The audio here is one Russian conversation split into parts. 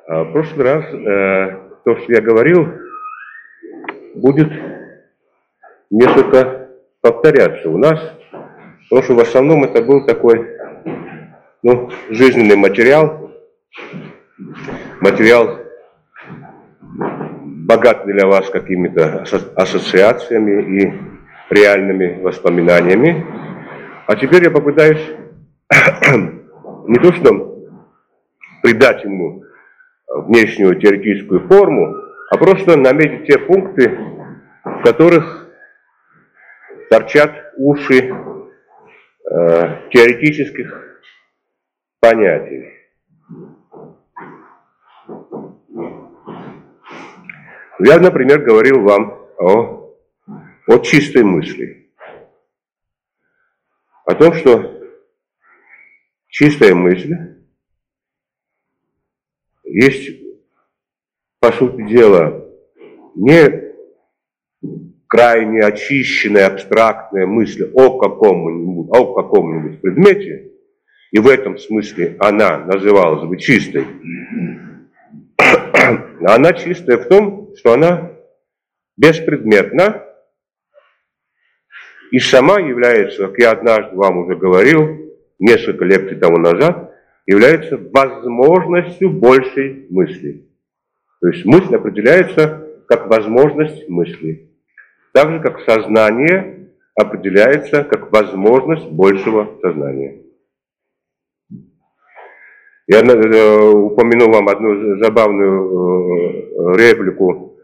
В прошлый раз то, что я говорил, будет несколько повторяться у нас, потому что в основном это был такой жизненный материал, богатый для вас какими-то ассоциациями и реальными воспоминаниями. А теперь я попытаюсь не то что придать ему внешнюю теоретическую форму, а просто наметить те пункты, в которых торчат уши теоретических понятий. Я, например, говорил вам о чистой мысли. О том, что чистая мысль есть, по сути дела, не крайне очищенная, абстрактная мысль о каком-нибудь предмете, и в этом смысле она называлась бы чистой. Она чистая в том, что она беспредметна и сама является, как я однажды вам уже говорил, несколько лекций тому назад, является возможностью большей мысли. То есть мысль определяется как возможность мысли. Так же, как сознание определяется как возможность большего сознания. Я упомяну вам одну забавную реплику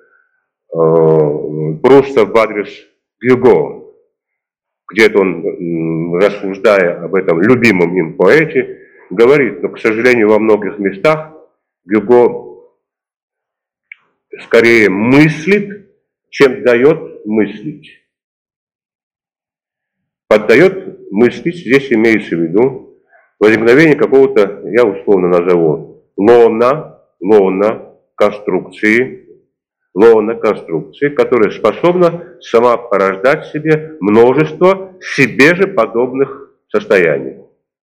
Пруста в адрес Гюго. Где-то он, рассуждая об этом любимом им поэте, говорит, но, к сожалению, во многих местах Гюго скорее мыслит, чем дает мыслить. Поддает мыслить, здесь имеется в виду возникновение какого-то, я условно назову, лона конструкции, которая способна сама порождать в себе множество себе же подобных состояний.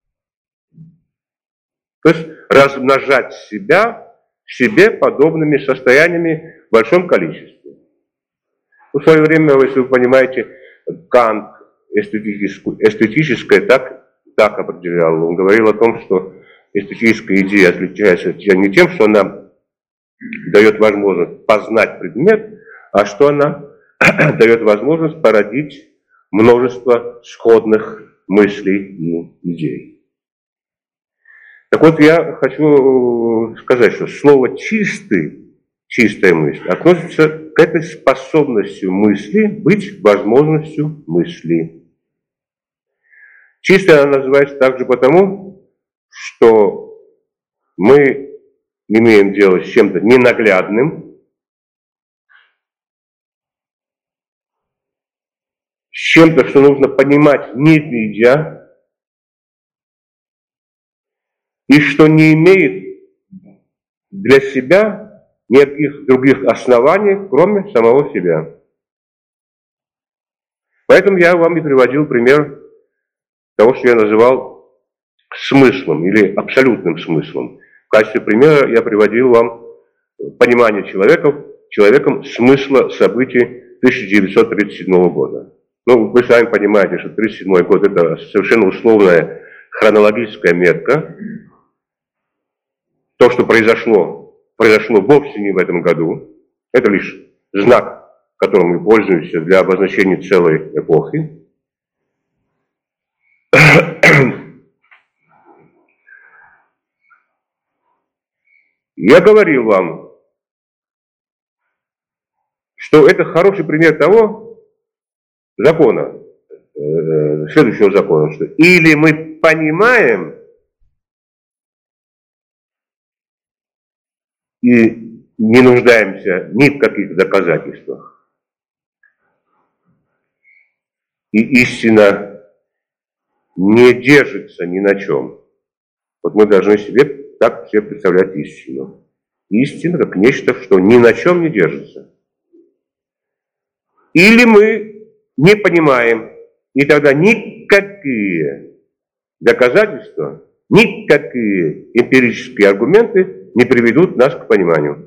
То есть размножать себя себе подобными состояниями в большом количестве. В свое время, если вы понимаете, Кант эстетическое так определял. Он говорил о том, что эстетическая идея отличается не тем, что она дает возможность познать предмет, а что она дает возможность породить множество сходных мыслей и идей. Так вот, я хочу сказать, что слово чистая мысль относится к этой способности мысли быть возможностью мысли. Чистая она называется также потому, что мы имеем дело с чем-то ненаглядным, с чем-то, что нужно понимать, не видя, и что не имеет для себя никаких других оснований, кроме самого себя. Поэтому я вам и приводил пример того, что я называл смыслом или абсолютным смыслом. В качестве примера я приводил вам понимание человеком смысла событий 1937 года. Вы сами понимаете, что 1937 год это совершенно условная хронологическая метка. То, что произошло вовсе не в этом году. Это лишь знак, которым мы пользуемся для обозначения целой эпохи. Я говорил вам, что это хороший пример того закона, следующего закона, что или мы понимаем и не нуждаемся ни в каких доказательствах, и истина не держится ни на чем. Вот мы должны себе так все представлять истину. Истина как нечто, что ни на чем не держится. Или мы не понимаем, и тогда никакие доказательства, никакие эмпирические аргументы не приведут нас к пониманию.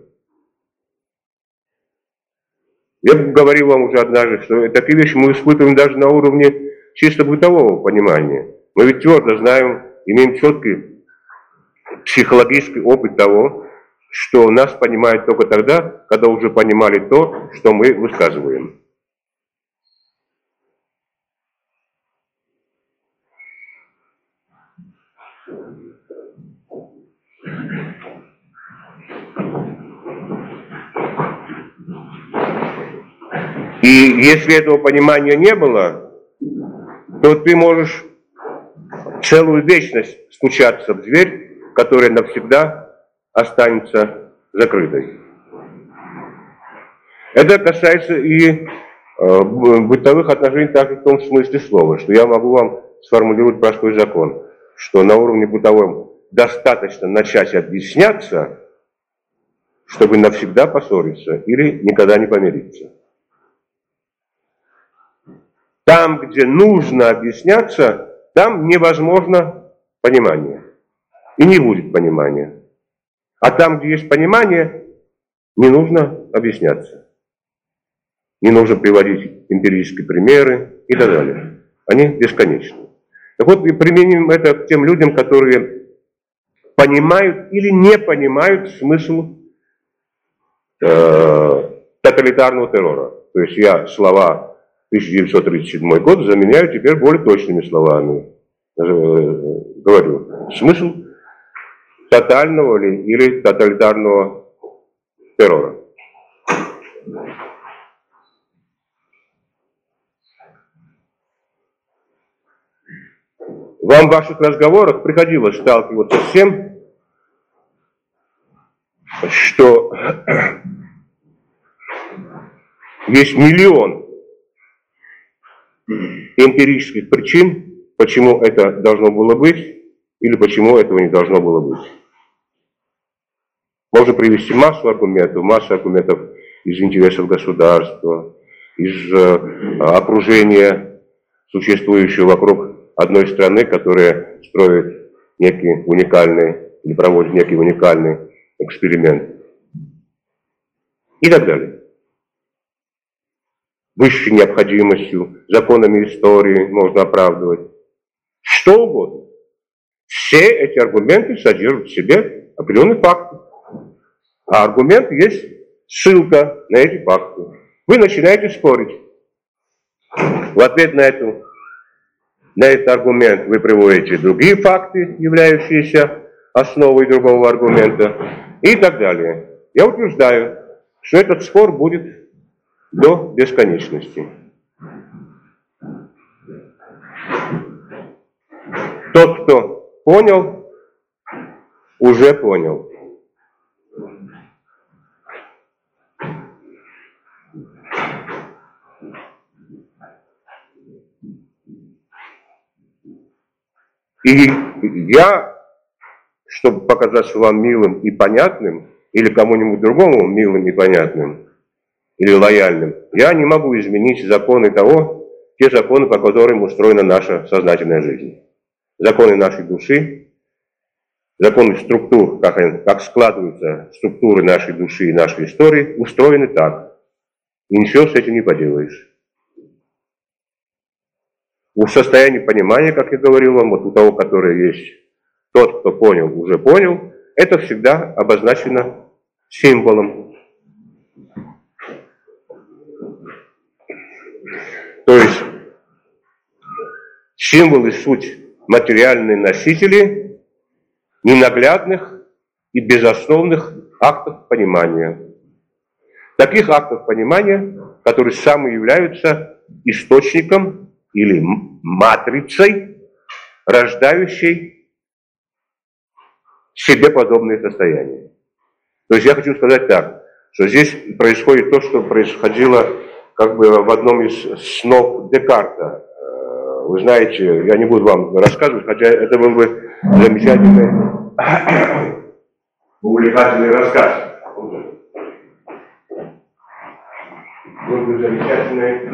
Я говорил вам уже однажды, что такие вещи мы испытываем даже на уровне чисто бытового понимания. Мы ведь твердо знаем, имеем четкий психологический опыт того, что нас понимают только тогда, когда уже понимали то, что мы высказываем. И если этого понимания не было, то ты можешь целую вечность стучаться в дверь, которая навсегда останется закрытой. Это касается и бытовых отношений также в том смысле слова, что я могу вам сформулировать простой закон, что на уровне бытовом достаточно начать объясняться, чтобы навсегда поссориться или никогда не помириться. Там, где нужно объясняться, там невозможно понимание. И не будет понимания. А там, где есть понимание, не нужно объясняться. Не нужно приводить эмпирические примеры и так далее. Они бесконечны. Так вот, и применим это к тем людям, которые понимают или не понимают смысл тоталитарного террора. То есть я слова 1937 год заменяю теперь более точными словами. Говорю, смысл тотального или тоталитарного террора. Вам в ваших разговорах приходилось сталкиваться с тем, что есть миллион эмпирических причин, почему это должно было быть или почему этого не должно было быть. Можно привести массу аргументов из интересов государства, из окружения, существующего вокруг одной страны, которая строит некий уникальный или проводит некий уникальный эксперимент. И так далее. Высшей необходимостью, законами истории можно оправдывать. Что угодно. Все эти аргументы содержат в себе определенные факты. А аргумент есть ссылка на эти факты. Вы начинаете спорить. В ответ на этот аргумент вы приводите другие факты, являющиеся основой другого аргумента, и так далее. Я утверждаю, что этот спор будет до бесконечности. Тот, кто понял, уже понял. И я, чтобы показаться вам милым и понятным, или кому-нибудь другому милым и понятным, или лояльным, я не могу изменить те законы, по которым устроена наша сознательная жизнь. Законы нашей души, законы структур, как складываются структуры нашей души и нашей истории, устроены так. И ничего с этим не поделаешь. В состоянии понимания, как я говорил вам, вот у того, который есть, тот, кто понял, уже понял, это всегда обозначено символом. То есть символы суть материальные носители ненаглядных и безусловных актов понимания. Таких актов понимания, которые сами являются источником или матрицей, рождающей себе подобные состояния. То есть я хочу сказать так, что здесь происходит то, что происходило как бы в одном из снов Декарта. Вы знаете, я не буду вам рассказывать, хотя это был бы замечательный, увлекательный рассказ. Был бы замечательный,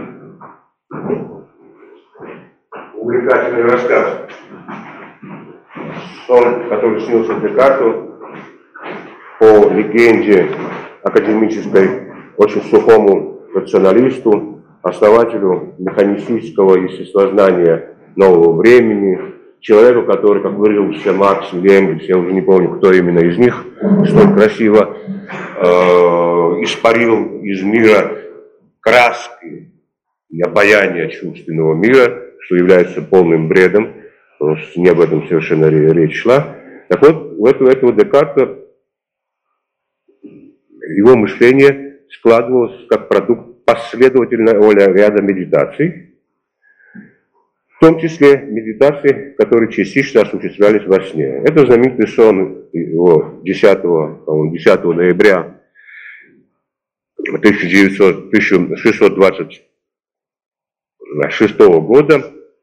увлекательный рассказ. Сон, который снился Декарту, по легенде академической, очень сухому рационалисту, основателю механистического естествознания нового времени, человеку, который, как выразился Маркс или Энгельс, я уже не помню, кто именно из них, столь красиво испарил из мира краски и обаяние чувственного мира, что является полным бредом, потому что не об этом совершенно речь шла. Так вот, у этого Декарта его мышление складывалось как продукт последовательного ряда медитаций, в том числе медитации, которые частично осуществлялись во сне. Это знаменитый сон его 10 ноября 1626 года.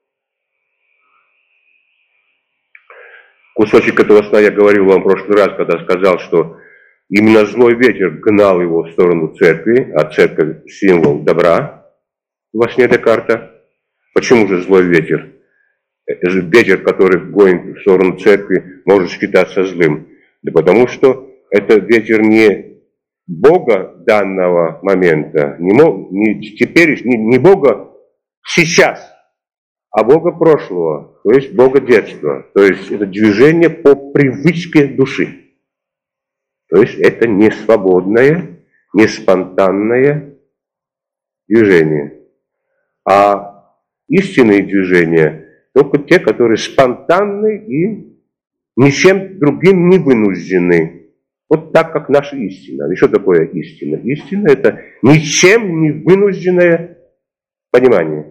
Кусочек этого сна я говорил вам в прошлый раз, когда сказал, что именно злой ветер гнал его в сторону церкви, а церковь – символ добра во сне Декарта. Почему же злой ветер? Ветер, который гонит в сторону церкви, может считаться злым. Да потому что это ветер не Бога данного момента, не Бога сейчас, а Бога прошлого, то есть Бога детства. То есть это движение по привычке души. То есть это не свободное, не спонтанное движение. А истинные движения только те, которые спонтанны и ничем другим не вынуждены. Вот так, как наша истина. И что такое истина? Истина – это ничем не вынужденное понимание.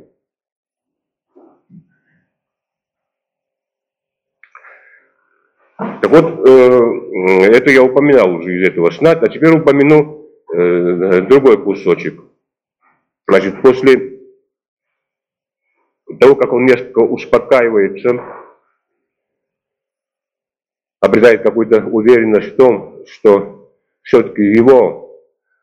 Так вот, это я упоминал уже из этого сна, а теперь упомяну другой кусочек. Значит, после того, как он несколько успокаивается, обретает какую-то уверенность в том, что все-таки его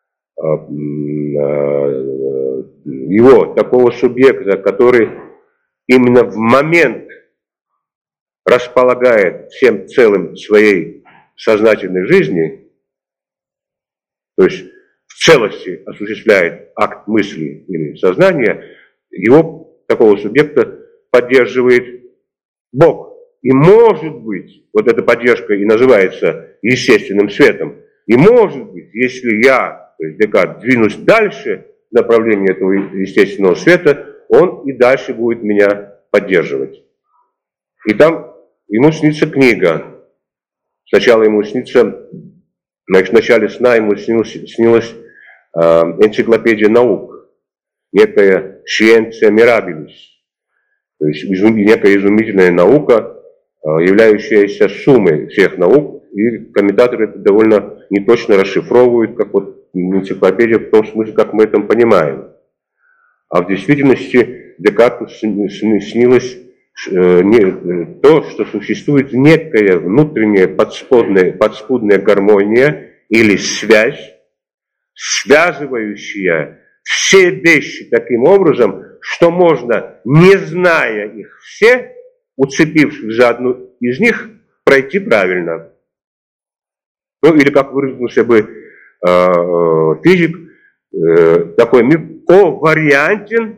такого субъекта, который именно в момент располагает всем целым своей сознательной жизни, то есть в целости осуществляет акт мысли или сознания, его такого субъекта поддерживает Бог. И может быть, вот эта поддержка и называется естественным светом, и может быть, если я, то есть Декарт, двинусь дальше в направлении этого естественного света, он и дальше будет меня поддерживать. И там ему снится книга. Сначала ему снится, значит, в начале сна ему снилась энциклопедия наук, некая Scientia Mirabilis, то есть некая изумительная наука, являющаяся суммой всех наук, и комментаторы это довольно неточно расшифровывают, как вот энциклопедия в том смысле, как мы это понимаем. А в действительности Декарту снилось то, что существует некая внутренняя подспудная гармония или связь, связывающая все вещи таким образом, что можно, не зная их все, уцепившись за одну из них, пройти правильно. Ну, или, как выразился бы физик, такой мир ковариантен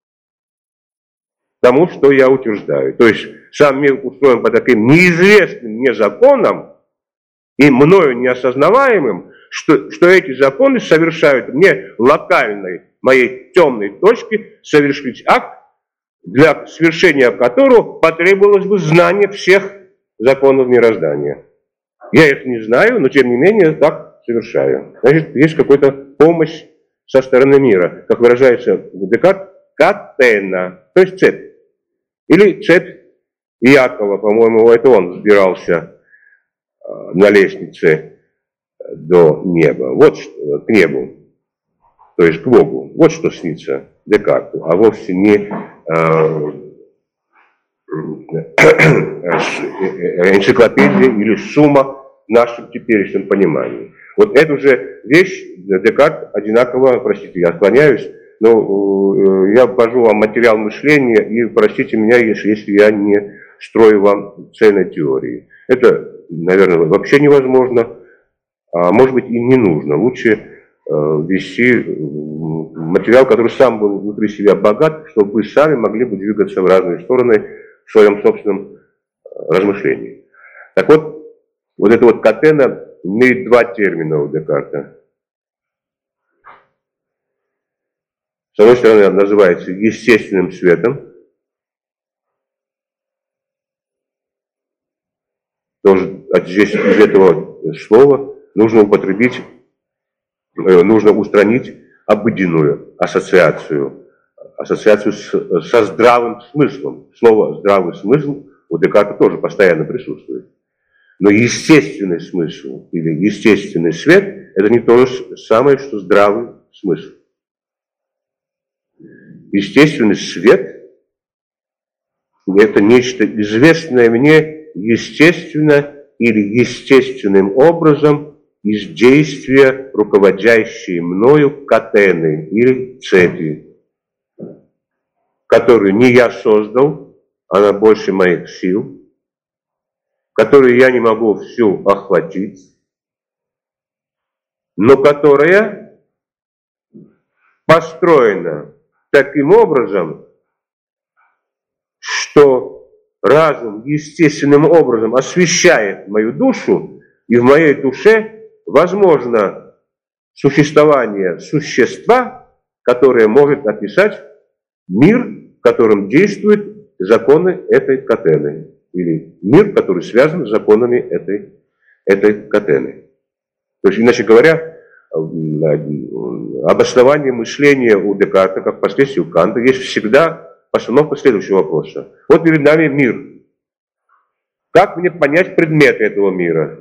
тому, что я утверждаю. То есть сам мир устроен по таким неизвестным мне законам и мною неосознаваемым, что эти законы совершают мне локальной, моей темной точке совершить акт, для совершения которого потребовалось бы знание всех законов мироздания. Я их не знаю, но тем не менее так совершаю. Значит, есть какая-то помощь со стороны мира, как выражается Декарт, катена, то есть цепь. Или цепь Иакова, по-моему, это он взбирался на лестнице до неба, вот что, к небу, то есть к Богу. Вот что снится Декарту, а вовсе не энциклопедия или сумма в нашем теперешнем понимании. Вот эту же вещь Декарт одинаково, простите, я отклоняюсь, но я ввожу вам материал мышления, и простите меня, если я не строю вам цельной теории. Это, наверное, вообще невозможно. а может быть и не нужно. Лучше вести материал, который сам был внутри себя богат, чтобы вы сами могли бы двигаться в разные стороны в своем собственном размышлении. Так вот, вот это вот катена имеет два термина у Декарта. С одной стороны, она называется естественным светом. Тоже здесь из этого слова нужно употребить, нужно устранить обыденную ассоциацию со здравым смыслом. Слово «здравый смысл» у Декарта тоже постоянно присутствует. Но естественный смысл или естественный свет – это не то же самое, что здравый смысл. Естественный свет – это нечто известное мне естественно или естественным образом из действия, руководящей мною катены или цепи, которую не я создал, она больше моих сил, которую я не могу всю охватить, но которая построена таким образом, что разум естественным образом освещает мою душу, и в моей душе возможно существование существа, которое может описать мир, в котором действуют законы этой катены, или мир, который связан с законами этой катены. То есть, иначе говоря, обоснование мышления у Декарта, как впоследствии у Канта, есть всегда постановка следующего вопроса. Вот перед нами мир. Как мне понять предметы этого мира?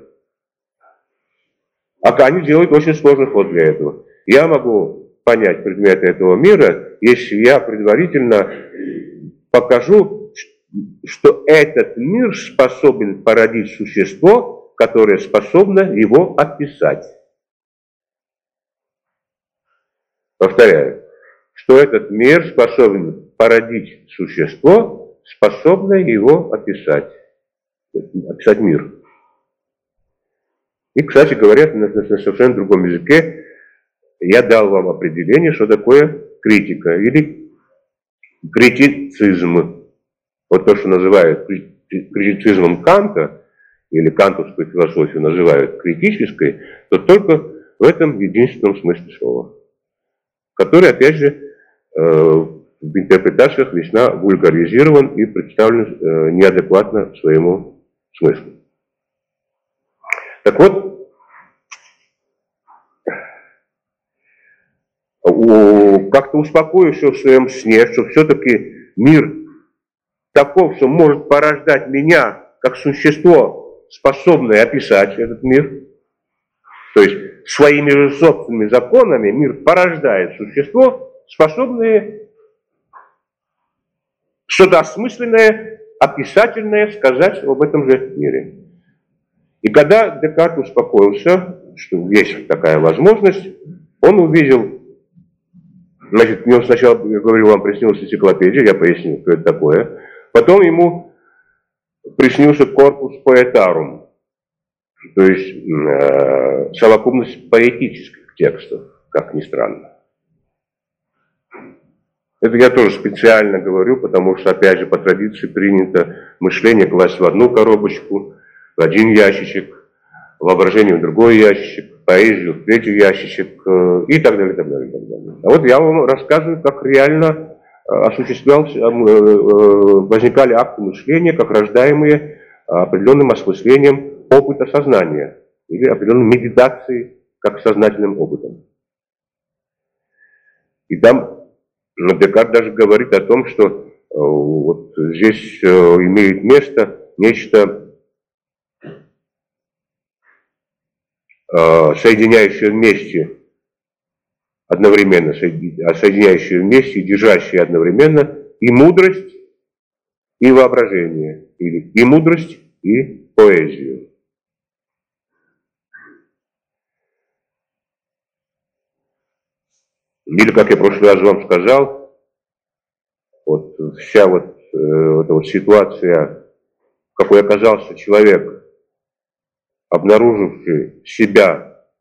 А они делают очень сложный ход для этого. Я могу понять предметы этого мира, если я предварительно покажу, что этот мир способен породить существо, которое способно его описать. Повторяю, что этот мир способен породить существо, способное его описать мир. И, кстати говоря, на совершенно другом языке я дал вам определение, что такое критика или критицизм. Вот то, что называют критицизмом Канта, или кантовскую философию называют критической, то только в этом единственном смысле слова, который, опять же, в интерпретациях весьма вульгаризирован и представлен неадекватно своему смыслу. Так вот, как-то успокоившись в своем сне, что все-таки мир таков, что может порождать меня как существо, способное описать этот мир, то есть своими же собственными законами мир порождает существо, способное что-то осмысленное, описательное сказать об этом же мире. И когда Декарт успокоился, что есть такая возможность, он увидел, значит, мне сначала, я говорю, вам приснилась энциклопедия, я пояснил, что это такое, потом ему приснился корпус поэтарум, то есть совокупность поэтических текстов, как ни странно. Это я тоже специально говорю, потому что, опять же, по традиции принято мышление класть в одну коробочку, в один ящичек, воображение в другой ящичек, поэзию в третий ящичек и так далее, так далее, так далее. А вот я вам рассказываю, как реально возникали акты мышления, как рождаемые определенным осмыслением опыта сознания или определенной медитацией как сознательным опытом. И там Декарт даже говорит о том, что вот здесь имеет место нечто соединяющее вместе одновременно, соединяющее вместе и держащее одновременно и мудрость, и воображение, или и мудрость, и поэзию. Или, как я в прошлый раз вам сказал, вот вся вот эта вот ситуация, какой оказался человек, обнаруживший себя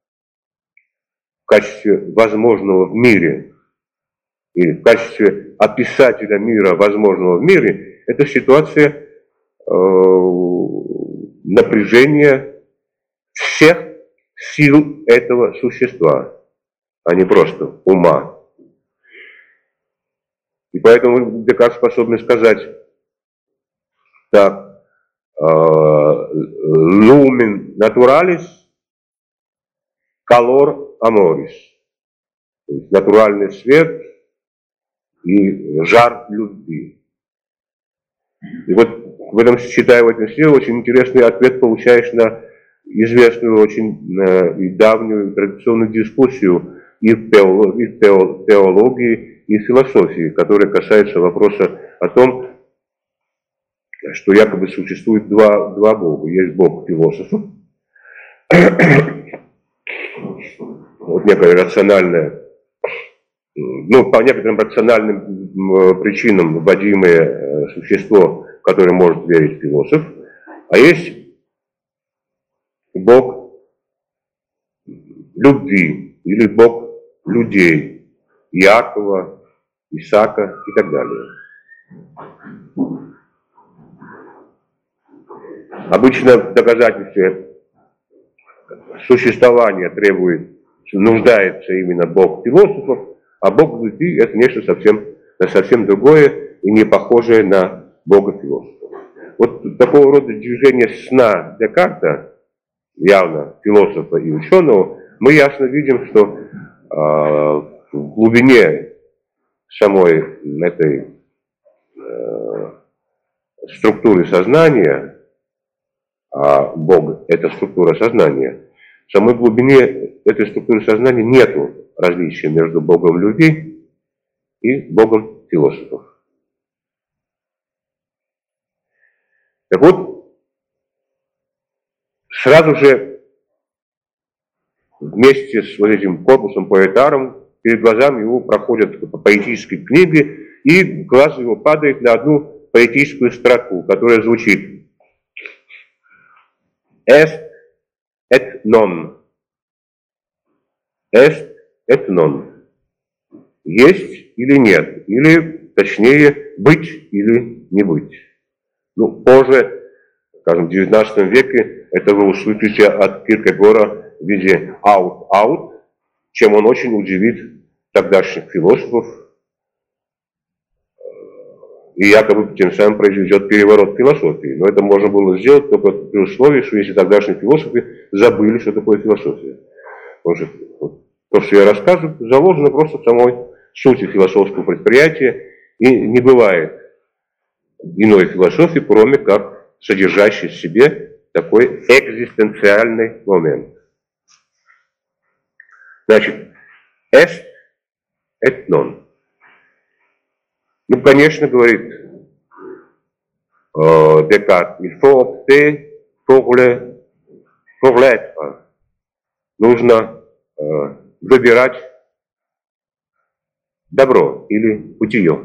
качестве возможного в мире, или в качестве описателя мира, возможного в мире, это ситуация напряжения всех сил этого существа, а не просто ума. И поэтому Декарт способен сказать так: lumen naturalis calor amoris, то есть натуральный свет и жар любви. И вот в этом, читая в этом стиле, очень интересный ответ получаешь на известную, очень и давнюю традиционную дискуссию и в теологии, и в философии, которая касается вопроса о том, что якобы существует два бога. Есть бог философов, вот некое рациональное, по некоторым рациональным причинам вводимое существо, которое может верить философ, а есть бог любви или бог людей, Иакова, Исаака и так далее. Обычно в доказательстве существования нуждается именно бог философов, а бог любви — это нечто совсем другое и не похожее на бога философов. Вот такого рода движение сна Декарта, явно философа и ученого, мы ясно видим, что в глубине самой этой структуры сознания, а Бог — это структура сознания, в самой глубине этой структуры сознания нету различия между Богом любви и Богом философов. Так вот, сразу же вместе с вот этим корпусом поэтаром перед глазами его проходят поэтические книги, и глаз его падает на одну поэтическую строку, которая звучит: «Est et non». «Est et non». Есть или нет, или, точнее, быть или не быть. Позже, скажем, в XIX веке это вы услышите от Киркегора в виде out-out, чем он очень удивит тогдашних философов, и якобы тем самым произведет переворот философии. Но это можно было сделать только при условии, что если тогдашние философы забыли, что такое философия. Потому что то, что я рассказываю, заложено просто в самой сути философского предприятия, и не бывает иной философии, кроме как содержащей в себе такой экзистенциальный момент. Значит, est et non. Конечно, говорит Декарт, il faut opter pour l'être. Нужно выбирать добро или бытие.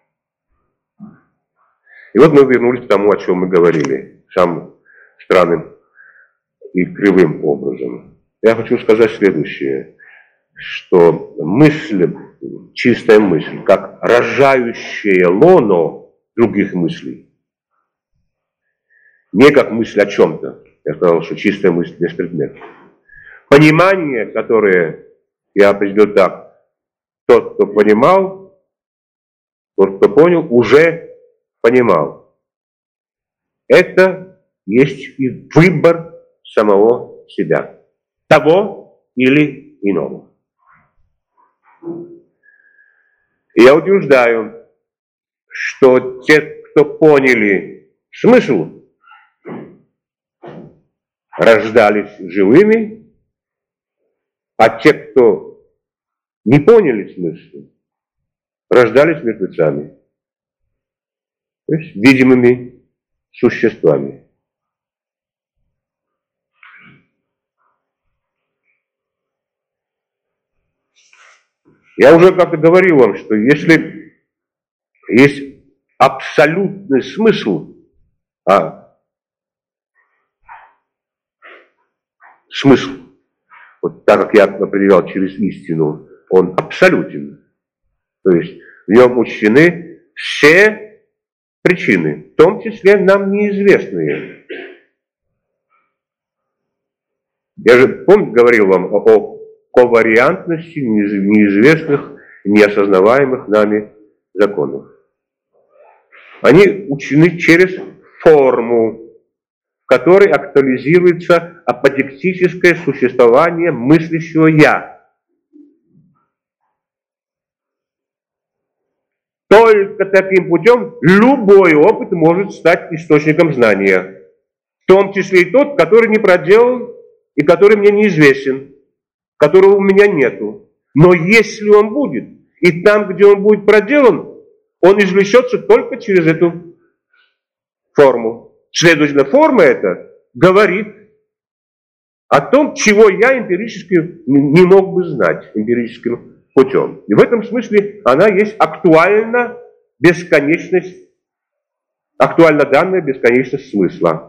И вот мы вернулись к тому, о чем мы говорили, самым странным и кривым образом. Я хочу сказать следующее, что мысль, чистая мысль, как рожающее лоно других мыслей, не как мысль о чем-то. Я сказал, что чистая мысль без предмета. Понимание, которое я определил так: тот, кто понимал, тот, кто понял, уже понимал. Это есть и выбор самого себя, того или иного. И я утверждаю, что те, кто поняли смысл, рождались живыми, а те, кто не поняли смысл, рождались мертвецами, то есть видимыми существами. Я уже как-то говорил вам, что если есть абсолютный смысл, смысл, вот так как я определял через истину, он абсолютен. То есть в нем учтены все причины, в том числе нам неизвестные. Я же, помните, говорил вам о ковариантности неизвестных, неосознаваемых нами законов. Они учтены через форму, в которой актуализируется аподектическое существование мыслящего «я». Только таким путем любой опыт может стать источником знания, в том числе и тот, который не проделан и который мне неизвестен, которого у меня нету. Но если он будет, и там, где он будет проделан, он извлечется только через эту форму. Следовательно, форма эта говорит о том, чего я эмпирически не мог бы знать эмпирическим путем. И в этом смысле она есть актуальна бесконечность, актуальна данная бесконечность смысла.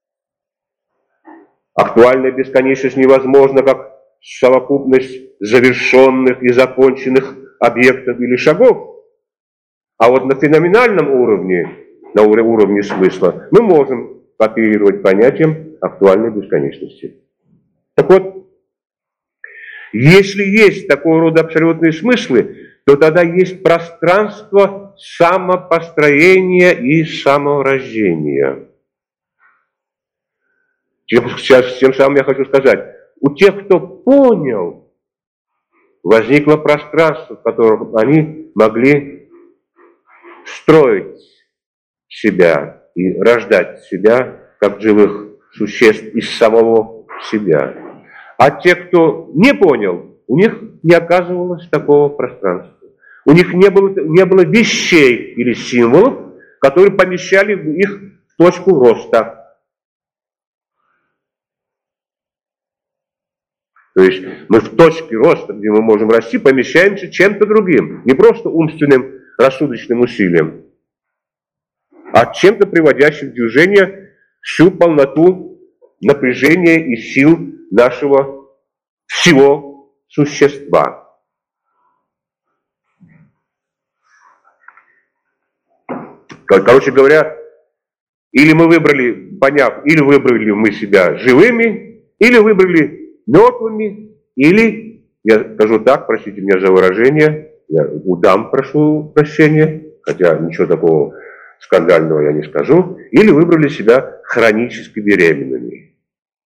Актуальная бесконечность невозможна как совокупность завершенных и законченных объектов или шагов. А вот на феноменальном уровне, на уровне смысла, мы можем оперировать понятием актуальной бесконечности. Так вот, если есть такого рода абсолютные смыслы, то тогда есть пространство самопостроения и саморождения. Тем самым я хочу сказать, у тех, кто понял, возникло пространство, в котором они могли строить себя и рождать себя как живых существ из самого себя. А те, кто не понял, у них не оказывалось такого пространства. У них не было вещей или символов, которые помещали их в точку роста. То есть мы в точке роста, где мы можем расти, помещаемся чем-то другим. Не просто умственным, рассудочным усилием, а чем-то приводящим в движение всю полноту напряжения и сил нашего всего существа. Короче говоря, или мы выбрали, или выбрали мы себя живыми, или выбрали мертвыми, или, я скажу так, простите меня за выражение, я у дам прошу прощения, хотя ничего такого скандального я не скажу, или выбрали себя хронически беременными.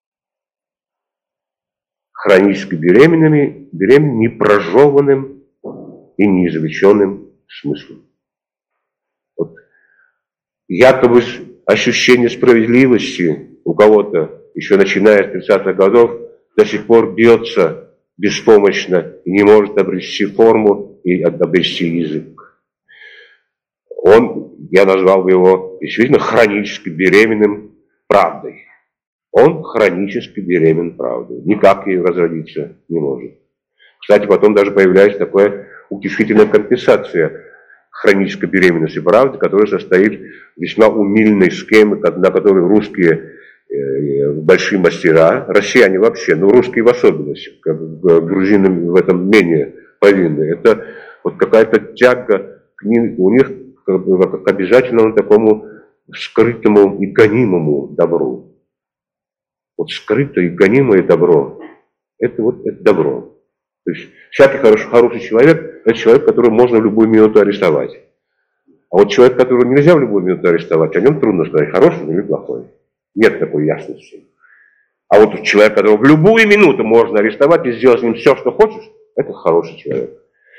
Хронически беременными, непрожеванным и неизвлеченным смыслом. Вот. Якобы ощущение справедливости у кого-то, еще начиная с 30-х годов, до сих пор бьется беспомощно и не может обрести форму и обрести язык. Я назвал его действительно хронически беременным правдой. Он хронически беремен правдой. Никак ей разродиться не может. Кстати, потом даже появляется такая утешительная компенсация хронической беременности правды, которая состоит в весьма умильной схеме, на которой русские большие мастера, россияне вообще, но русские в особенности, грузины в этом менее повинны. Это вот какая-то тяга у них к обязательному такому скрытому и гонимому добру. Вот скрытое и гонимое добро, это добро. То есть всякий хороший человек, это человек, которого можно в любую минуту арестовать. А вот человек, которого нельзя в любую минуту арестовать, о нем трудно сказать, хороший или плохой. Нет такой ясности. А вот человек, которого в любую минуту можно арестовать и сделать с ним все, что хочешь, это хороший человек.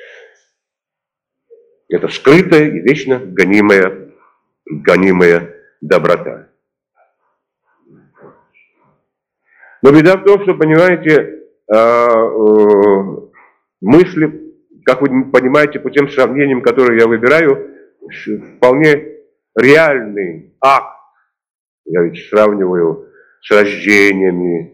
Это скрытая и вечно гонимая доброта. Но беда в том, что, понимаете, мысли, как вы понимаете, по тем сравнениям, которые я выбираю, вполне реальный акт. Я ведь сравниваю с рождениями,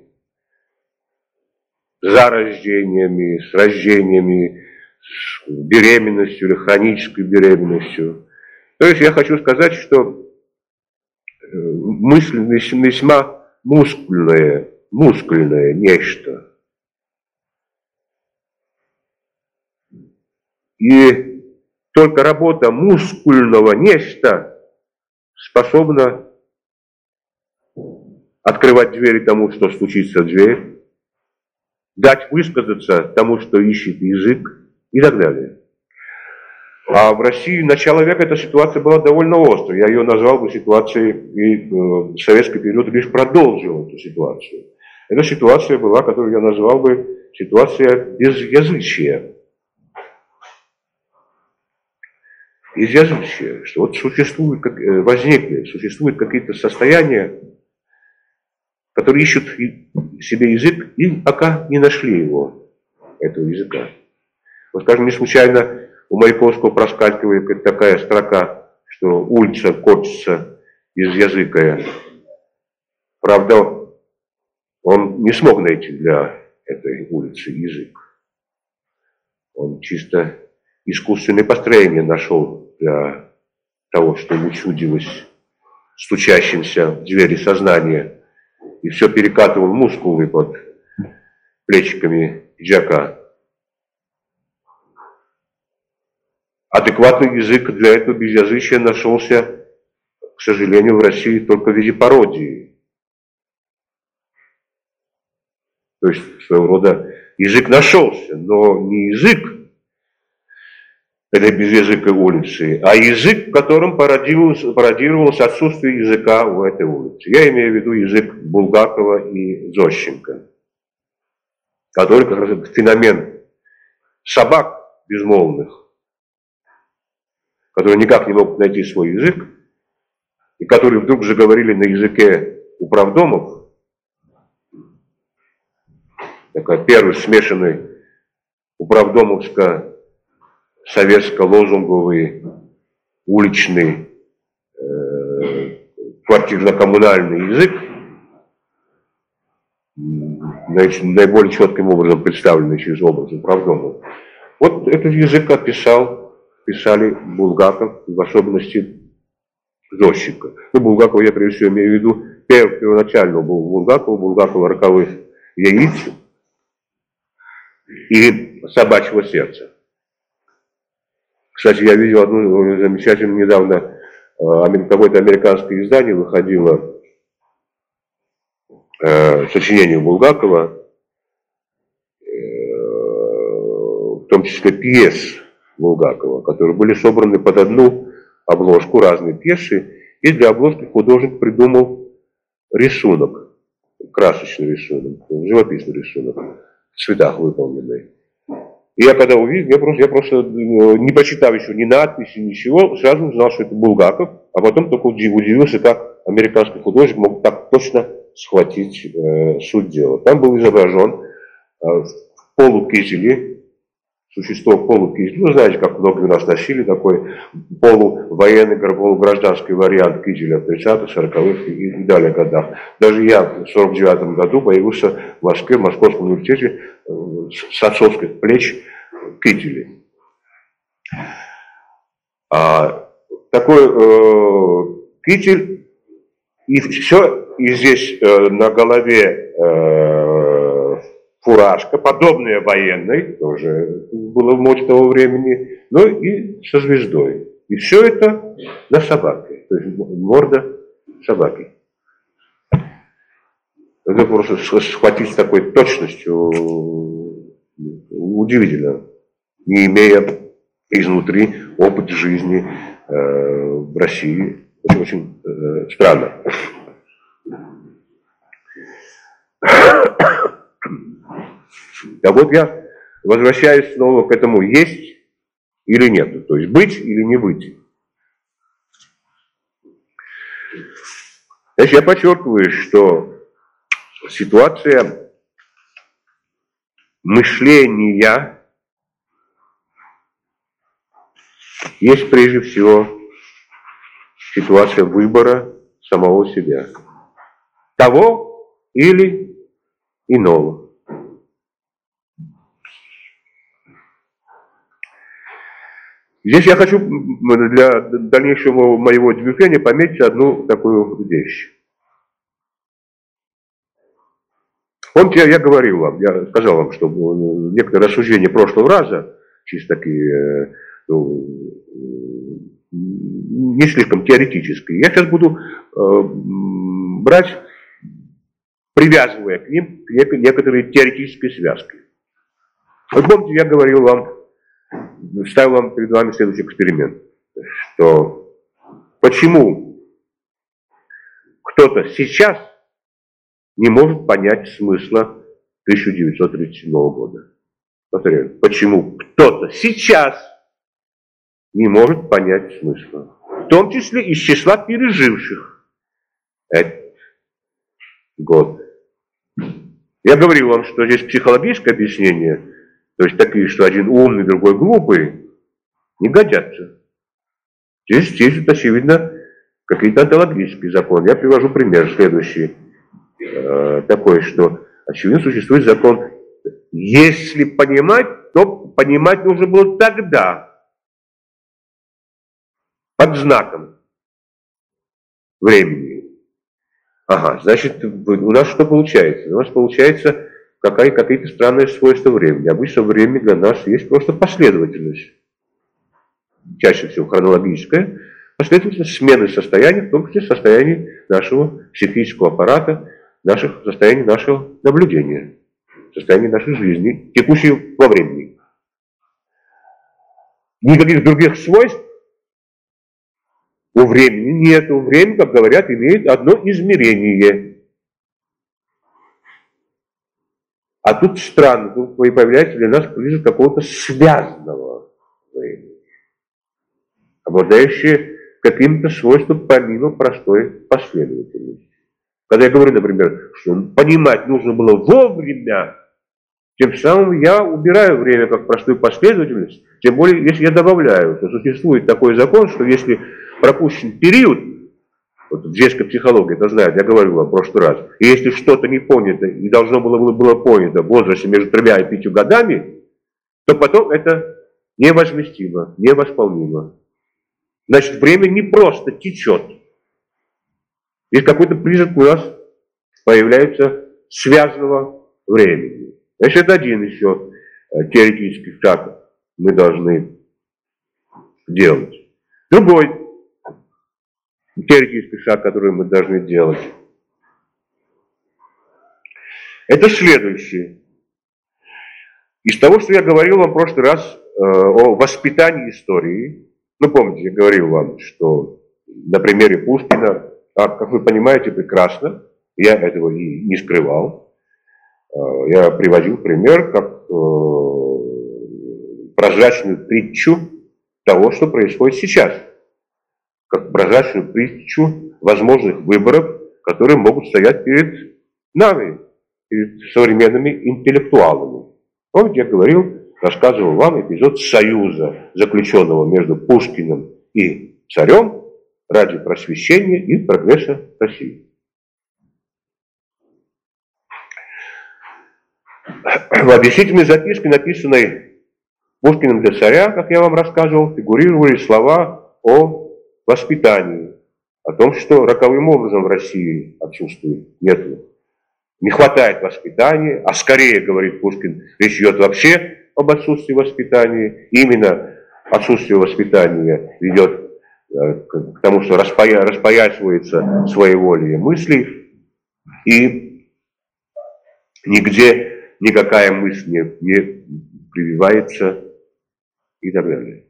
зарождениями, с рождениями, с беременностью или хронической беременностью. То есть я хочу сказать, что мысль весьма мускульное нечто. И только работа мускульного нечто способна открывать двери тому, что стучится в дверь, дать высказаться тому, что ищет язык и так далее. А в России начало века эта ситуация была довольно острой. Я ее назвал бы ситуацией, и советский период лишь продолжил эту ситуацию. Эта ситуация была, которую я назвал бы ситуация безязычия. Безязычие, что вот существуют какие-то состояния, которые ищут себе язык и пока не нашли его, этого языка. Вот, скажем, не случайно у Маяковского проскакивает такая строка, что улица корчится безязыкая. Правда, он не смог найти для этой улицы язык. Он чисто искусственное построение нашел для того, что ему чудилось стучащимся в двери сознания, и все перекатывал мускулы под плечиками пиджака. Адекватный язык для этого безязычия нашелся, к сожалению, в России только в виде пародии. То есть, своего рода, язык нашелся, но не язык этой безязыкой улицы, а язык, в котором пародировалось отсутствие языка у этой улицы. Я имею в виду язык Булгакова и Зощенко, который как раз феномен собак безмолвных, которые никак не могут найти свой язык, и которые вдруг заговорили на языке управдомов, такой первый смешанный управдомовско-советско-лозунговый, уличный, квартирно-коммунальный язык, наиболее четким образом представленный через образ управдомов. Вот этот язык писали Булгаков, в особенности Зощенко. Ну, Булгакова я прежде всего имею в виду первоначального Булгакова «Роковых яиц» и «Собачьего сердца». Кстати, я видел одну замечательную недавно, какое-то американское издание выходило, сочинение Булгакова, в том числе пьес Булгакова, которые были собраны под одну обложку, разные пьесы, и для обложки художник придумал рисунок, красочный рисунок, живописный рисунок, в цветах выполненный. И я когда увидел, я просто не почитав еще ни надписи, ничего, сразу узнал, что это Булгаков, а потом только удивился, как американский художник мог так точно схватить суть дела. Там был изображен в полукителе, существо в полукителе, ну знаете, как многие у нас носили такой полувоенный, полугражданский вариант кителя в 30-х, 40-х и далее годах. Даже я в 49-м году появился в Москве, в Московском университете с отцовских плеч кителе. Такой китель, и все, и здесь на голове фуражка, подобная военной, тоже было в моде того времени, но и со звездой. И все это на собаке, то есть морда собаки. Это просто схватить с такой точностью удивительно, не имея изнутри опыт жизни в России. Очень странно. А вот я возвращаюсь снова к этому: есть или нет, то есть быть или не быть. Значит, я подчеркиваю, что ситуация мышления есть прежде всего ситуация выбора самого себя. Того или иного. Здесь я хочу для дальнейшего моего движения пометить одну такую вещь. Помните, я говорил вам, я сказал вам, что некоторые рассуждения прошлого раза чисто такие, не слишком теоретические. Я сейчас буду брать, привязывая к ним некоторые теоретические связки. Вот помните, я говорил вам, ставил вам перед вами следующий эксперимент, что почему кто-то сейчас не может понять смысла 1937 года. Повторяю, почему кто-то сейчас не может понять смысла, в том числе из числа переживших этот год. Я говорил вам, что здесь психологическое объяснение, то есть такие, что один умный, другой глупый, не годятся. Здесь очевидно, какие-то онтологические законы. Я привожу пример следующий, такой, что очевидно существует закон, если понимать, то понимать нужно было тогда, под знаком времени. Ага, значит, у нас что получается? У нас получается какие-то странные свойства времени. Обычно время для нас есть просто последовательность. Чаще всего хронологическая последовательность смены состояний, в том числе состояний нашего психического аппарата, состояний нашего наблюдения, состояний нашей жизни, текущей во времени. Никаких других свойств у времени нет. Время, как говорят, имеет одно измерение. А тут странно, тут появляется для нас признак какого-то связанного времени, обладающее каким-то свойством помимо простой последовательности. Когда я говорю, например, что понимать нужно было вовремя, тем самым я убираю время как простую последовательность, тем более, если я добавляю, что существует такой закон, что если пропущен период, вот в детской психологии это знают, я говорил вам в прошлый раз, и если что-то не понято и должно было понято в возрасте между 3 и 5 годами, то потом это невозместимо, невосполнимо. Значит, время не просто течет. Есть какой-то признак у нас появляется связанного времени. Значит, это один еще теоретический шаг мы должны делать. Другой теоретический шаг, который мы должны делать, это следующий. Из того, что я говорил вам в прошлый раз о воспитании истории, ну, помните, я говорил вам, что на примере Пушкина, как вы понимаете прекрасно, я этого и не скрывал, я приводил пример как прозрачную притчу того, что происходит сейчас. Как прозрачную притчу возможных выборов, которые могут стоять перед нами, перед современными интеллектуалами. Помните, я говорил, рассказывал вам эпизод союза, заключенного между Пушкиным и царем ради просвещения и прогресса России. В объяснительной записке, написанной Пушкиным для царя, как я вам рассказывал, фигурировали слова о воспитании, о том, что роковым образом в России отсутствует, не хватает воспитания, а скорее, говорит Пушкин, речь идет вообще об отсутствии воспитания. Именно отсутствие воспитания ведет к тому, что распоясывается своеволие мыслей, и нигде никакая мысль не прививается и так далее.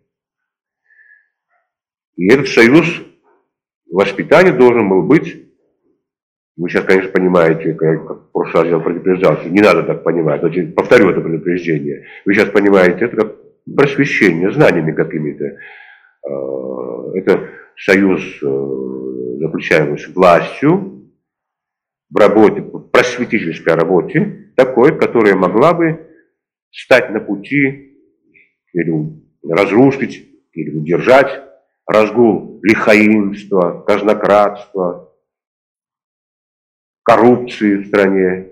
И этот союз воспитания должен был быть, вы сейчас, конечно, понимаете, как в прошлый раз я предупреждал, что не надо так понимать, но повторю это предупреждение. Вы сейчас понимаете, это как просвещение, знаниями какими-то. Это союз, заключаемый с властью, в работе, в просветительской работе, такой, которая могла бы стать на пути или разрушить, или удержать разгул лихаимства, казнократства, коррупции в стране.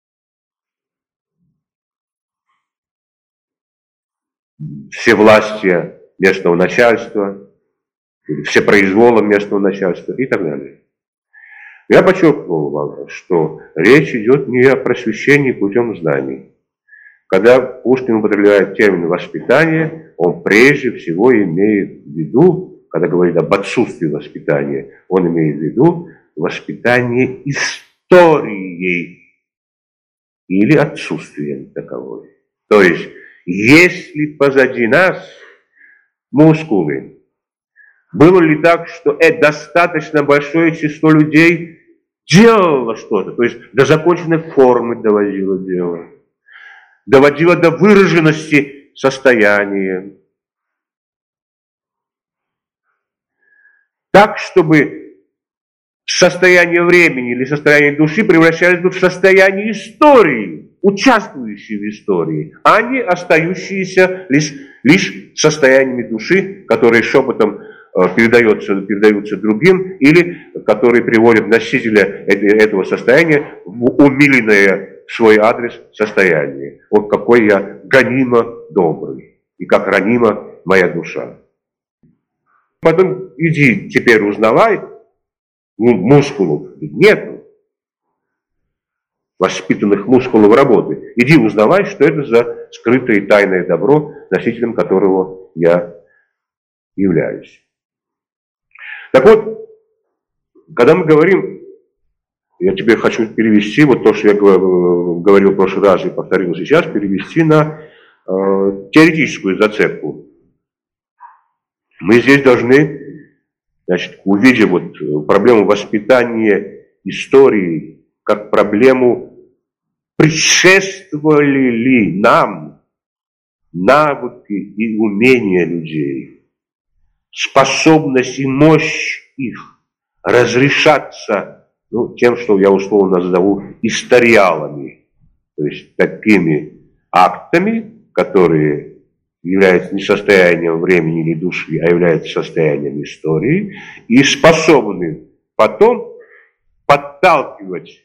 Всевластия местного начальства, всепроизвола местного начальства и так далее. Я подчеркнул вам, что речь идет не о просвещении путем знаний. когда Пушкин употребляет термин «воспитание», он прежде всего имеет в виду, когда говорит об отсутствии воспитания, он имеет в виду воспитание историей или отсутствием таковой. То есть, если позади нас мускулы, было ли так, что достаточно большое число людей делало что-то, то есть до законченной формы доводило дело, доводило до выраженности состояния, так, чтобы состояние времени или состояние души превращались в состояние истории, участвующие в истории, а не остающиеся лишь состояниями души, которые шепотом передаются другим, или которые приводят носителя этого состояния в умиленное в свой адрес состояние. Вот какой я гонимо добрый, и как ранима моя душа. Потом иди теперь узнавай, мускулов нету, воспитанных мускулов работы. Иди узнавай, что это за скрытое и тайное добро, носителем которого я являюсь. Так вот, когда мы говорим, я тебе хочу перевести, вот то, что я говорил в прошлый раз и повторил сейчас, перевести на теоретическую зацепку. Мы здесь должны, значит, увидев вот проблему воспитания истории как проблему, предшествовали ли нам навыки и умения людей, способность и мощь их разрешаться тем, что я условно назову историалами, то есть такими актами, которые являются не состоянием времени или души, а являются состоянием истории, и способны потом подталкивать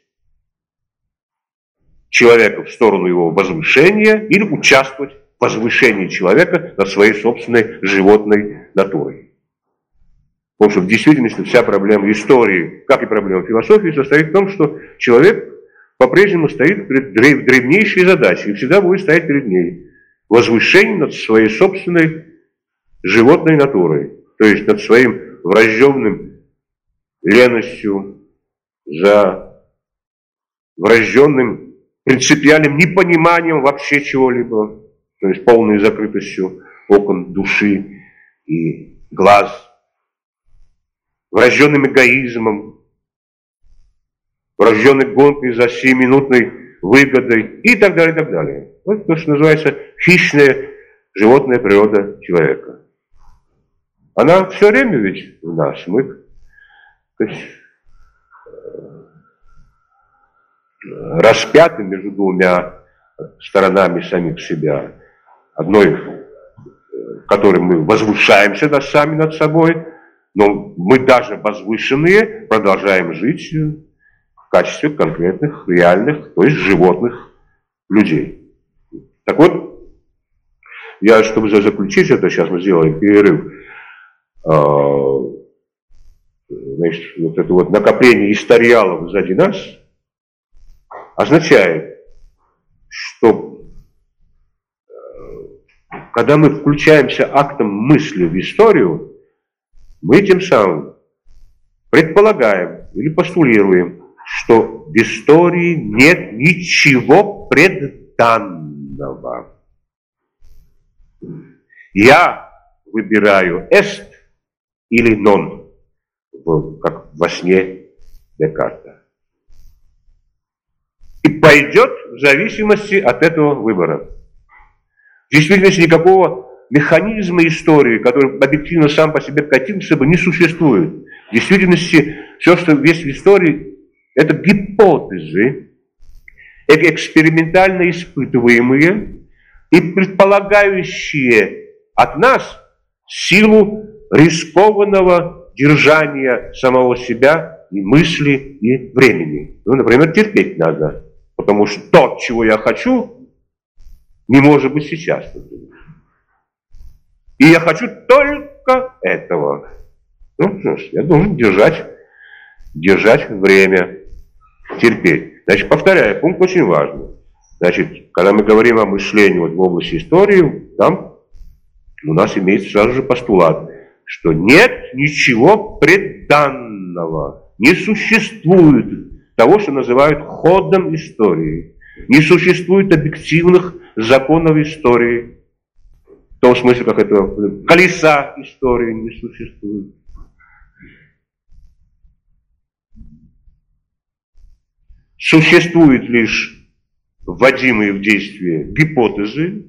человека в сторону его возвышения или участвовать в возвышении человека над своей собственной животной натурой. Потому что в действительности вся проблема истории, как и проблема философии, состоит в том, что человек по-прежнему стоит перед древнейшей задачей и всегда будет стоять перед ней. Возвышение над своей собственной животной натурой, то есть над своим врожденным леностью, за врожденным принципиальным непониманием вообще чего-либо, то есть полной закрытостью окон души и глаз, врожденным эгоизмом, врожденной гонкой за сиюминутной выгодой и так далее, и так далее. Вот то, что называется хищная животная природа человека. Она все время ведь в нас. Мы, то есть, распяты между двумя сторонами самих себя. Одной, в которой мы возвышаемся сами над собой, но мы даже возвышенные продолжаем жить в качестве конкретных, реальных, то есть животных людей. Так вот, я, чтобы заключить это, сейчас мы сделаем перерыв, значит, вот это вот накопление историалов сзади нас означает, что когда мы включаемся актом мысли в историю, мы тем самым предполагаем или постулируем, что в истории нет ничего предданного. Я выбираю est или non, как во сне Декарта. И пойдет в зависимости от этого выбора. В действительности никакого механизма истории, который объективно сам по себе катился бы, не существует. В действительности все, что есть в истории, это гипотезы, экспериментально испытываемые и предполагающие от нас силу рискованного держания самого себя и мысли, и времени. Например, терпеть надо, потому что то, чего я хочу, не может быть сейчас. И я хочу только этого. Я должен держать время, терпеть. Значит, повторяю, пункт очень важный. Значит, когда мы говорим о мышлении вот в области истории, там у нас имеется сразу же постулат, что нет ничего предданного, не существует того, что называют ходом истории, не существует объективных законов истории, в том смысле, как это колеса истории не существует. Существуют лишь вводимые в действие гипотезы,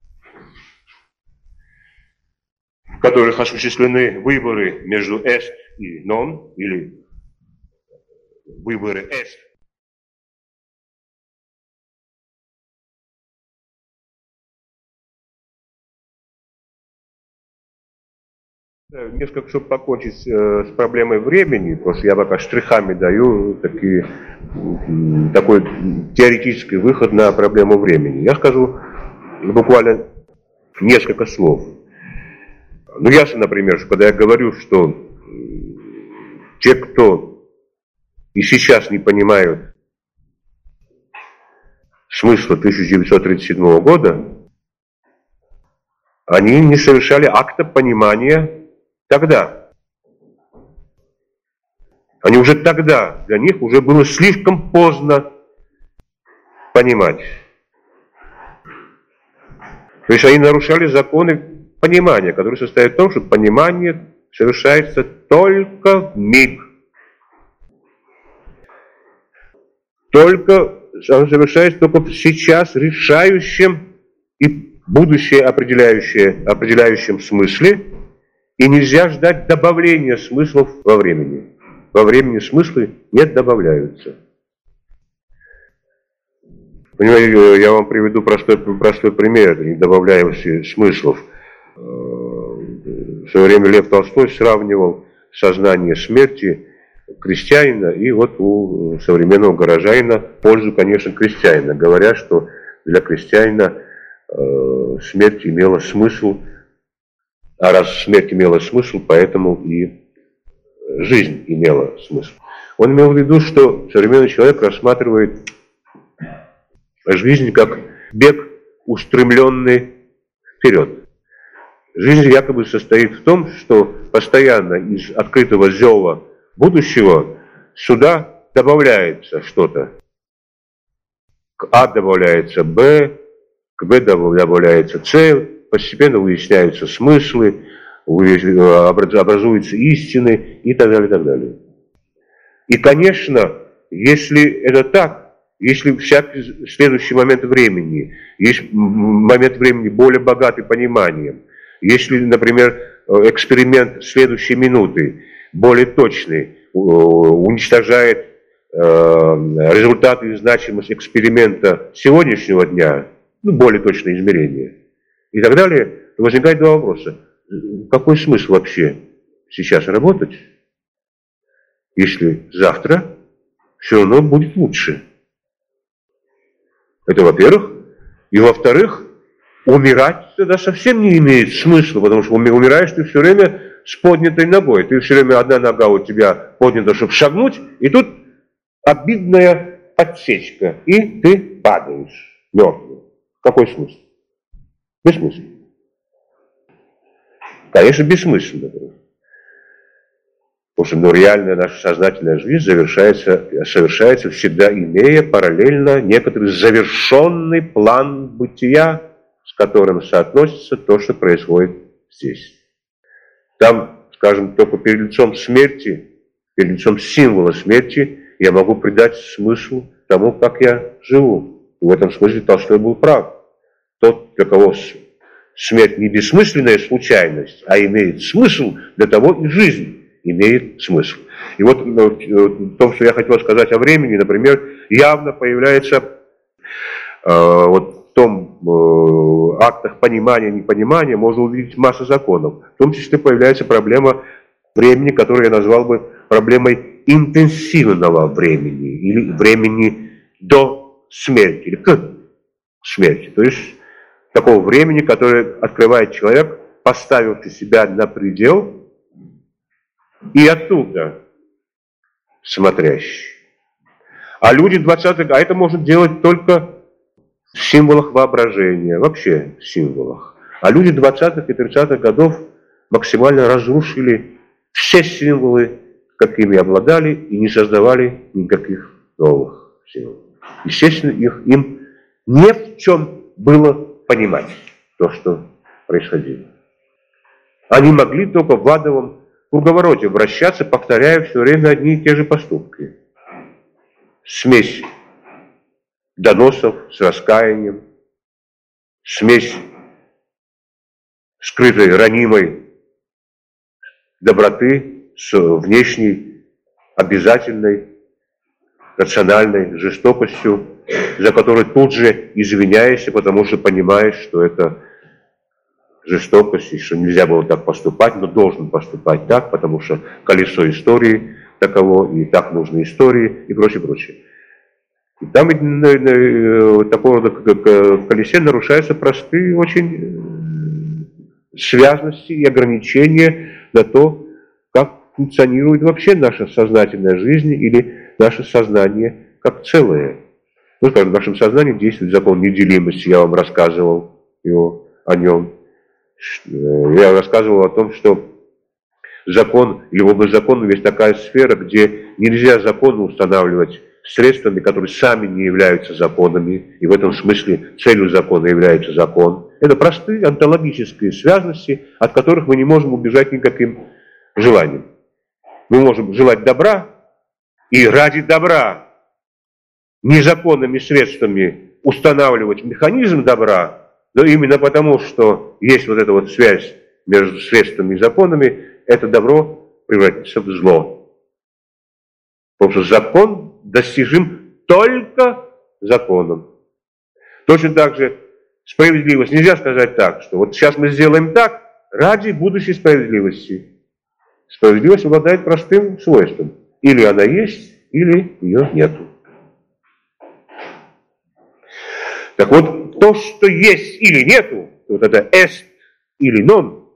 в которых осуществлены выборы между est и non, или выборы est. Несколько, чтобы покончить с проблемой времени, потому что я пока штрихами даю такой теоретический выход на проблему времени. Я скажу буквально несколько слов. Ну, ясно, например, что когда я говорю, что те, кто и сейчас не понимают смысла 1937 года, они не совершали акта понимания тогда. Они уже тогда, для них уже было слишком поздно понимать. То есть они нарушали законы понимания, которые состоят в том, что понимание совершается только в миг. Оно совершается только в сейчас решающем и будущее определяющем смысле, и нельзя ждать добавления смыслов во времени. Во времени смыслы не добавляются. Понимаете, я вам приведу простой пример недобавляемости смыслов. В свое время Лев Толстой сравнивал сознание смерти крестьянина и вот у современного горожанина пользу, конечно, крестьянина, говоря, что для крестьянина смерть имела смысл, а раз смерть имела смысл, поэтому и жизнь имела смысл. Он имел в виду, что современный человек рассматривает жизнь как бег, устремленный вперед. Жизнь якобы состоит в том, что постоянно из открытого зова будущего сюда добавляется что-то. К А добавляется Б, к Б добавляется С, постепенно выясняются смыслы, образуются истины и так далее, и так далее. И, конечно, если это так, если всякий следующий момент времени, есть момент времени более богатый пониманием, если, например, эксперимент следующей минуты более точный, уничтожает результаты и значимость эксперимента сегодняшнего дня, более точное измерение и так далее, то возникает два вопроса. Какой смысл вообще сейчас работать, если завтра все равно будет лучше? Это во-первых. И во-вторых, умирать тогда совсем не имеет смысла, потому что умираешь ты все время с поднятой ногой. Ты все время одна нога у тебя поднята, чтобы шагнуть, и тут обидная подсечка, и ты падаешь мертвый. Какой смысл? Бессмысленно. Конечно, бессмысленно. Потому что реальная наша сознательная жизнь совершается всегда, имея параллельно некоторый завершенный план бытия, с которым соотносится то, что происходит здесь. Там, скажем, только перед лицом смерти, перед лицом символа смерти, я могу придать смысл тому, как я живу. И в этом смысле Толстой был прав. Тот, для кого смерть не бессмысленная случайность, а имеет смысл, для того и жизнь имеет смысл. И вот в том, что я хотел сказать о времени, например, явно появляется вот в том актах понимания, непонимания, можно увидеть массу законов. В том числе появляется проблема времени, которую я назвал бы проблемой интенсивного времени, или времени до смерти, или к смерти. То есть такого времени, которое открывает человек, поставив себя на предел, и оттуда смотрящий. А люди 20-х, а это можно делать только в символах воображения, вообще в символах. А люди 20-х и 30-х годов максимально разрушили все символы, какими обладали, и не создавали никаких новых символов. Естественно, им не в чем было понимать то, что происходило. Они могли только в адовом круговороте вращаться, повторяя все время одни и те же поступки. Смесь доносов с раскаянием, смесь скрытой, ранимой доброты с внешней, обязательной, рациональной жестокостью, за которой тут же извиняешься, потому что понимаешь, что это жестокость, и что нельзя было так поступать, но должен поступать так, потому что колесо истории таково, и так нужно истории, и прочее, прочее. И там такого рода в колесе нарушаются простые очень связности и ограничения на то, как функционирует вообще наша сознательная жизнь или наше сознание как целое. Ну, скажем, в нашем сознании действует закон неделимости, я вам рассказывал о нем. Я рассказывал о том, что закон, или область закона есть такая сфера, где нельзя законы устанавливать средствами, которые сами не являются законами, и в этом смысле целью закона является закон. Это простые онтологические связности, от которых мы не можем убежать никаким желанием. Мы можем желать добра, и ради добра незаконными средствами устанавливать механизм добра, но именно потому, что есть вот эта вот связь между средствами и законами, это добро превратится в зло. Потому что закон достижим только законом. Точно так же справедливость. Нельзя сказать так, что вот сейчас мы сделаем так ради будущей справедливости. Справедливость обладает простым свойством. Или она есть, или ее нету. Так вот, то, что есть или нету, вот это est или non,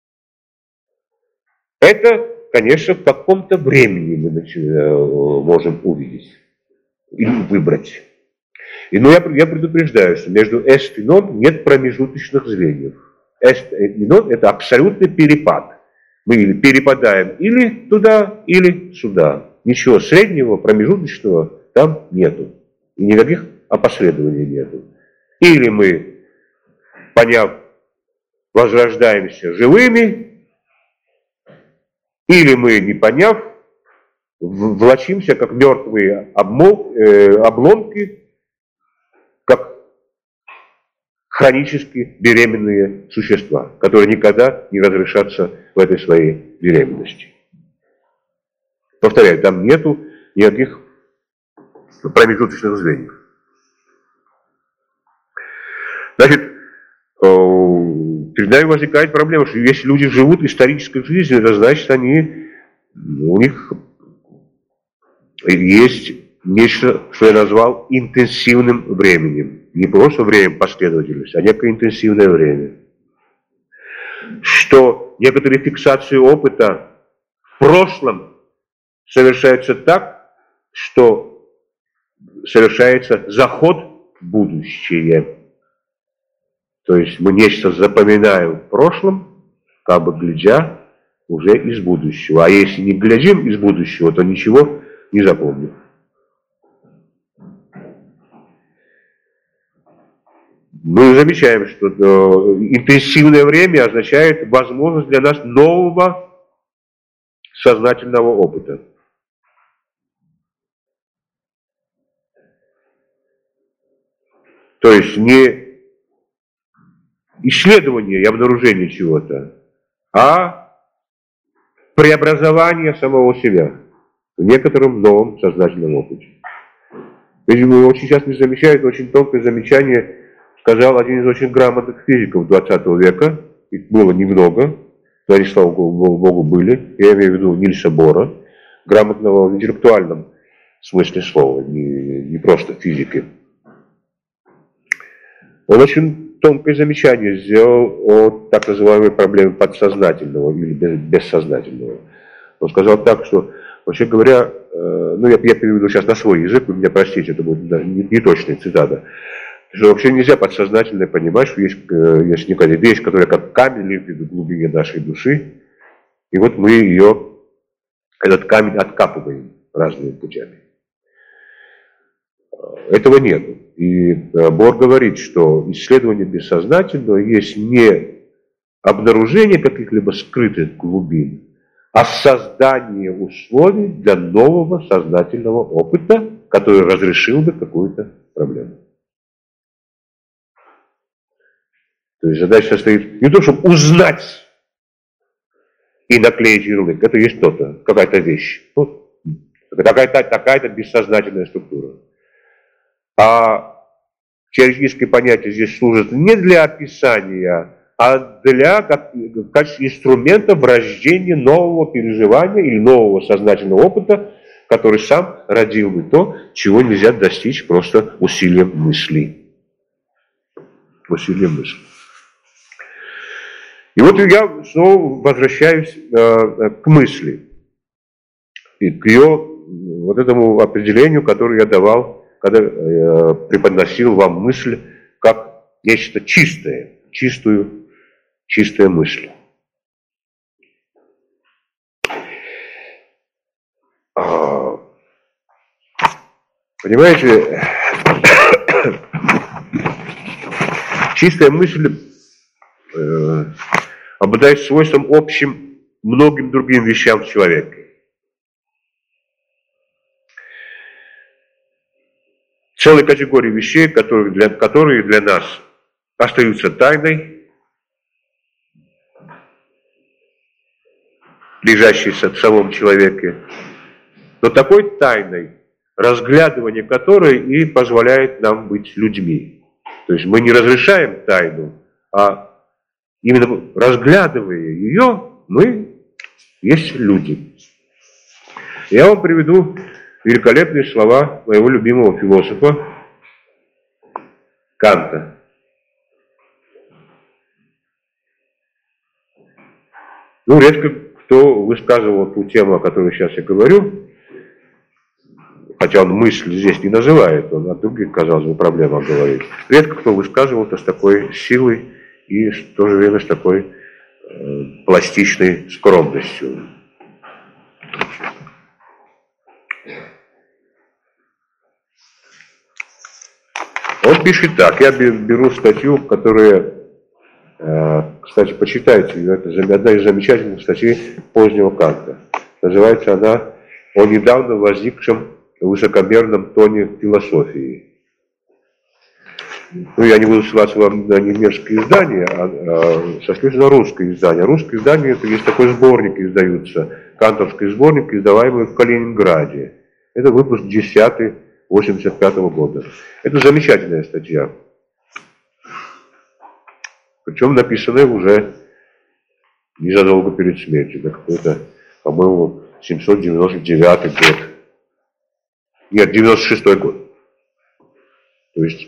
это, конечно, в каком-то времени мы можем увидеть или выбрать. Но я предупреждаю, что между est и non нет промежуточных звеньев. Est и non – это абсолютный перепад. Мы или перепадаем или туда, или сюда. Ничего среднего, промежуточного там нету. И никаких опосредований нету. Или мы, поняв, возрождаемся живыми, или мы, не поняв, влачимся, как мертвые обломки, как хронически беременные существа, которые никогда не разрешатся в этой своей беременности. Повторяю, там нету никаких промежуточных звеньев. Значит, перед нами возникает проблема, что если люди живут исторической жизнью, это значит, у них есть нечто, что я назвал интенсивным временем. Не просто время последовательности, а некое интенсивное время. Что некоторые фиксации опыта в прошлом совершаются так, что совершается заход в будущее. То есть мы нечто запоминаем в прошлом, как бы глядя уже из будущего. А если не глядим из будущего, то ничего не запомним. Мы замечаем, что интенсивное время означает возможность для нас нового сознательного опыта. То есть не исследование и обнаружение чего-то, а преобразование самого себя в некотором новом сознательном опыте. Видимо, очень часто замечают очень тонкое замечание, сказал один из очень грамотных физиков 20 века, их было немного, но они, слава богу, были, я имею в виду Нильса Бора, грамотного в интеллектуальном смысле слова, не просто физики. Он очень тонкое замечание сделал о так называемой проблеме подсознательного или бессознательного. Он сказал так, что, вообще говоря, я переведу сейчас на свой язык, вы меня простите, это будет не точная цитата. Что вообще нельзя подсознательно понимать, что есть некая вещь, которая как камень лежит в глубине нашей души, и вот мы этот камень откапываем разными путями. Этого нет. И Бор говорит, что исследование бессознательного есть не обнаружение каких-либо скрытых глубин, а создание условий для нового сознательного опыта, который разрешил бы какую-то проблему. То есть задача состоит не в том, чтобы узнать и наклеить ярлык. Это есть что-то, какая-то вещь. Вот, такая-то бессознательная структура. А теоретические понятия здесь служат не для описания, а в качестве инструмента в рождении нового переживания или нового сознательного опыта, который сам родил бы то, чего нельзя достичь просто усилием мысли. Усилием мысли. И вот я снова возвращаюсь к мысли. И к ее вот этому определению, которое я давал, когда преподносил вам мысль как нечто чистое, чистая мысль. Понимаете, чистая мысль обладает свойством общим многим другим вещам в человеке. Целой категории вещей, которые для нас остаются тайной, лежащейся в самом человеке, но такой тайной, разглядывание которой и позволяет нам быть людьми. То есть мы не разрешаем тайну, а именно разглядывая ее, мы есть люди. Я вам приведу великолепные слова моего любимого философа Канта. Редко кто высказывал ту тему, о которой сейчас я говорю, хотя он мысль здесь не называет, он о других, казалось бы, проблемах говорит. Редко кто высказывал это с такой силой и в то же время с такой пластичной скромностью. Он пишет так, я беру статью, которая, кстати, почитайте, это одна из замечательных статей позднего Канта. Называется она «О недавно возникшем высокомерном тоне философии». Я не буду ссылаться вам на немецкие издания, а сошлюсь на русское издание. Русское издание, это есть такой сборник, издаются, кантовский сборник, издаваемый в Калининграде. Это выпуск 10-й 1985 года. Это замечательная статья. Причем написанная уже незадолго перед смертью. Это какой-то, по-моему, 799 год. Нет, 96-й год. То есть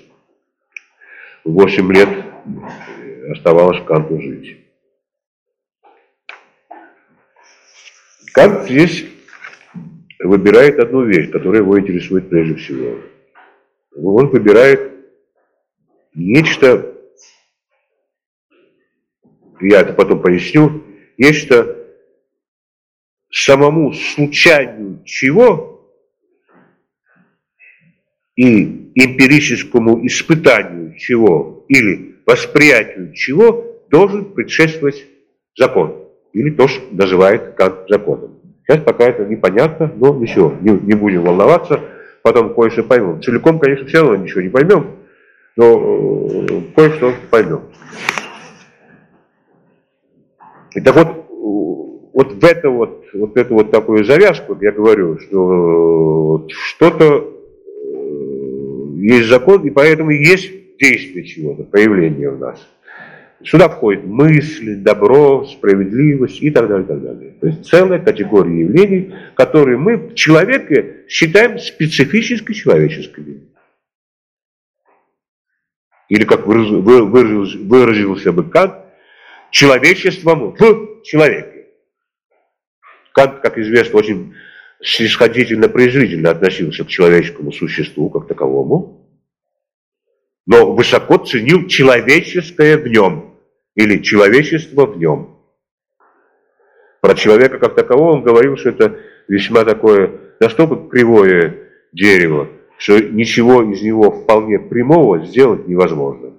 8 лет оставалось Канту жить. Кант здесь выбирает одну вещь, которая его интересует прежде всего. Он выбирает нечто, я это потом поясню, нечто самому случайному чего и эмпирическому испытанию чего или восприятию чего должен предшествовать закон. Или то, что называет Кант законом. Сейчас пока это непонятно, но ничего, не будем волноваться, потом кое-что поймем. Целиком, конечно, все равно ничего не поймем, но кое-что поймем. И так вот в эту такую завязку я говорю, что что-то есть закон, и поэтому есть действие чего-то, проявление у нас. Сюда входит мысль, добро, справедливость и так далее, и так далее. То есть целая категория явлений, которые мы в человеке считаем специфически человеческими. Или, как выразился бы Кант, человечеством в человеке. Кант, как известно, очень снисходительно-презрительно относился к человеческому существу как таковому. но высоко ценил человеческое в нем или человечество в нем. Про человека как такового он говорил, что это весьма такое, настолько кривое дерево, что ничего из него вполне прямого сделать невозможно.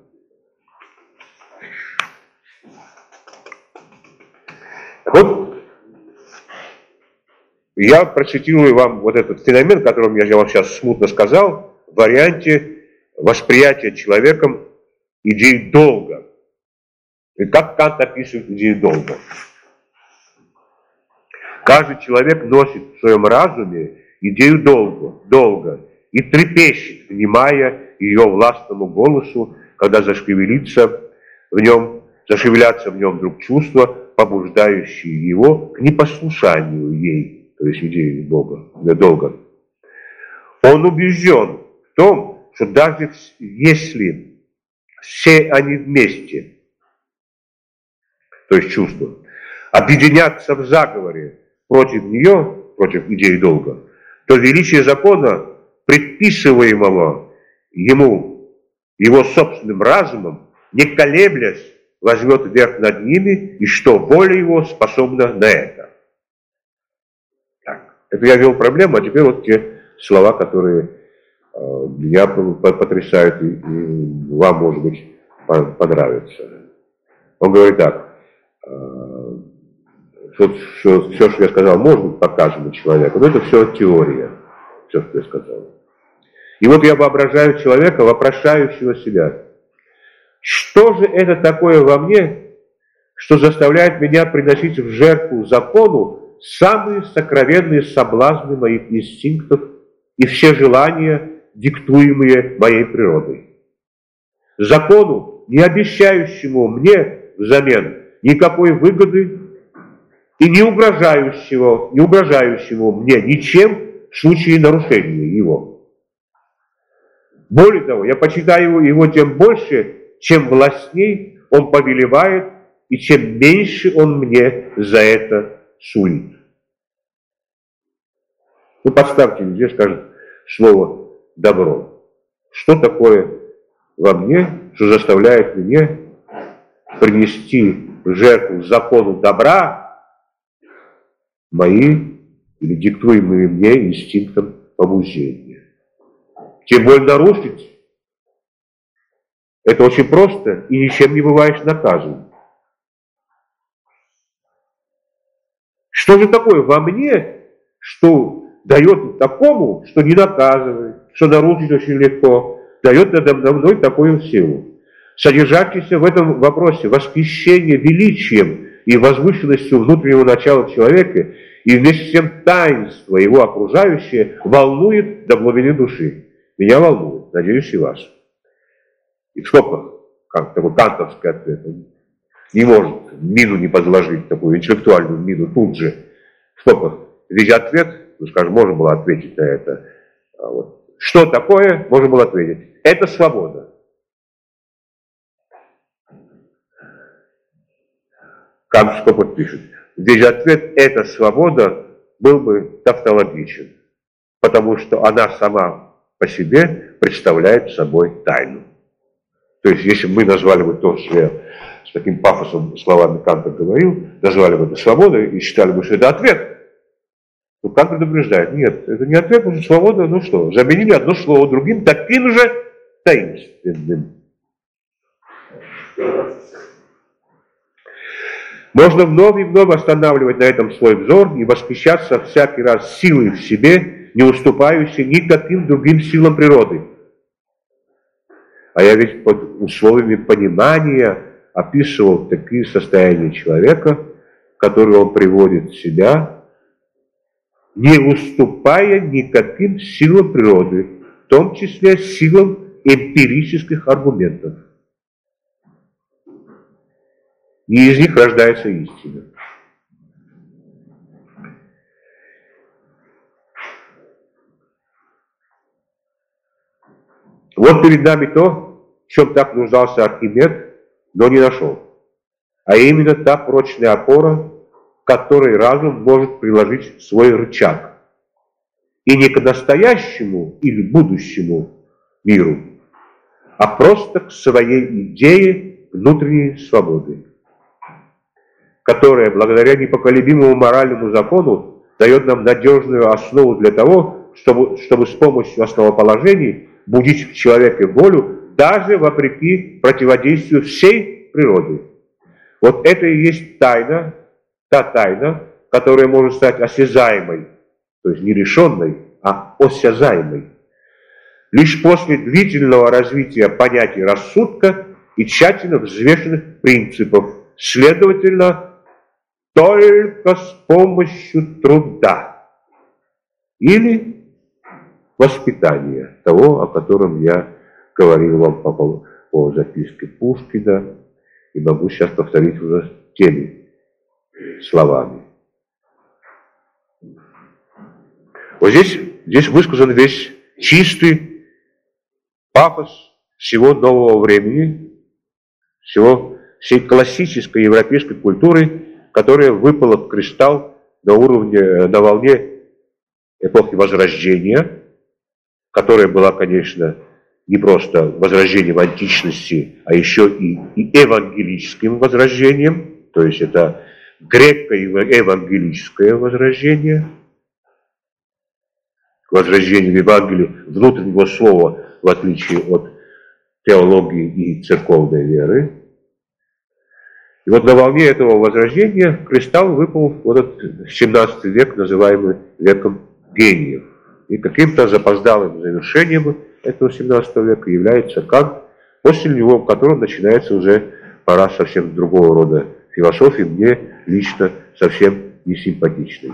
Вот я процитирую вам вот этот феномен, о котором я вам сейчас смутно сказал, в варианте восприятия человеком идеи долга. И как Кант описывает идею долга. Каждый человек носит в своем разуме идею долга и трепещет, внимая ее властному голосу, когда зашевелятся в нем вдруг чувства, побуждающие его к непослушанию ей, то есть идеи долга. Он убежден в том, что даже если все они вместе, то есть чувства, объединятся в заговоре против нее, против идеи долга, то величие закона, предписываемого ему его собственным разумом, не колеблясь, возьмет верх над ними, и что воля его способна на это. Так, это я ввел проблему, а теперь вот те слова, которые меня потрясают, и вам, может быть, понравятся. Он говорит так: все, что я сказал, может быть показано человеку, но это все теория, все, что я сказал. И вот я воображаю человека, вопрошающего себя: что же это такое во мне, что заставляет меня приносить в жертву закону самые сокровенные соблазны моих инстинктов и все желания, диктуемые моей природой? Закону, не обещающему мне взамен никакой выгоды и не угрожающему мне ничем в случае нарушения его. Более того, я почитаю его тем больше, чем властней он повелевает, и чем меньше он мне за это сулит. Ну, поставьте, где скажет слово «добро». Что такое во мне, что заставляет меня принести в жертву закону добра мои или диктуемые мне инстинктом побуждения? Тем более нарушить это очень просто, и ничем не бываешь наказан. Что же такое во мне, что дает такому, что не наказывает, что нарушить очень легко, дает надо мной такую силу? Содержащийся в этом вопросе восхищение величием и возвышенностью внутреннего начала человека и вместе с тем таинство его окружающее волнует до глубины души. Меня волнует, надеюсь, и вас. И в скобках, как такой кантовский ответ, он не может мину не подложить, такую интеллектуальную мину тут же. В скобках, весь ответ, ну, скажем, можно было ответить на это. А вот. Что такое, можно было ответить. Это свобода. Кант в скобках пишет. Весь ответ, это свобода, был бы тавтологичен, потому что она сама по себе представляет собой тайну. То есть, если мы назвали бы то, что я с таким пафосом словами Канта говорил, назвали бы это свободой и считали бы, что это ответ, то Кант предупреждает: нет, это не ответ, потому что свобода, ну что, заменили одно слово другим, таким же таинственным. Можно вновь и вновь останавливать на этом свой взор и восхищаться всякий раз силой в себе, не уступающей никаким другим силам природы. А я ведь под условиями понимания описывал такие состояния человека, которые он приводит в себя, не уступая никаким силам природы, в том числе силам эмпирических аргументов. И из них рождается истина. Вот перед нами то, в чем так нуждался Архимед, но не нашел. А именно та прочная опора, к которой разум может приложить свой рычаг. И не к настоящему или будущему миру, а просто к своей идее внутренней свободы, которая благодаря непоколебимому моральному закону дает нам надежную основу для того, чтобы с помощью основоположений будить в человеке волю даже вопреки противодействию всей природы. Вот это и есть тайна, та тайна, которая может стать осязаемой, то есть не решенной, а осязаемой. Лишь после длительного развития понятий рассудка и тщательно взвешенных принципов, следовательно, только с помощью труда или воспитания, того, о котором я говорил вам по записке Пушкина, и могу сейчас повторить уже теми словами. Вот здесь высказан весь чистый пафос всего нового времени, всей классической европейской культуры, которая выпала в кристалл на волне эпохи Возрождения, которая была, конечно, не просто возрождением античности, а еще и евангелическим возрождением, то есть это греко-евангелическое возрождение, возрождение в Евангелии внутреннего слова, в отличие от теологии и церковной веры. И вот на волне этого возрождения в кристалл выпал вот этот 17 век, называемый веком гениев. И каким-то запоздалым завершением этого 17 века является Кант, после него, в котором начинается уже пора совсем другого рода философии, мне лично совсем не симпатичной.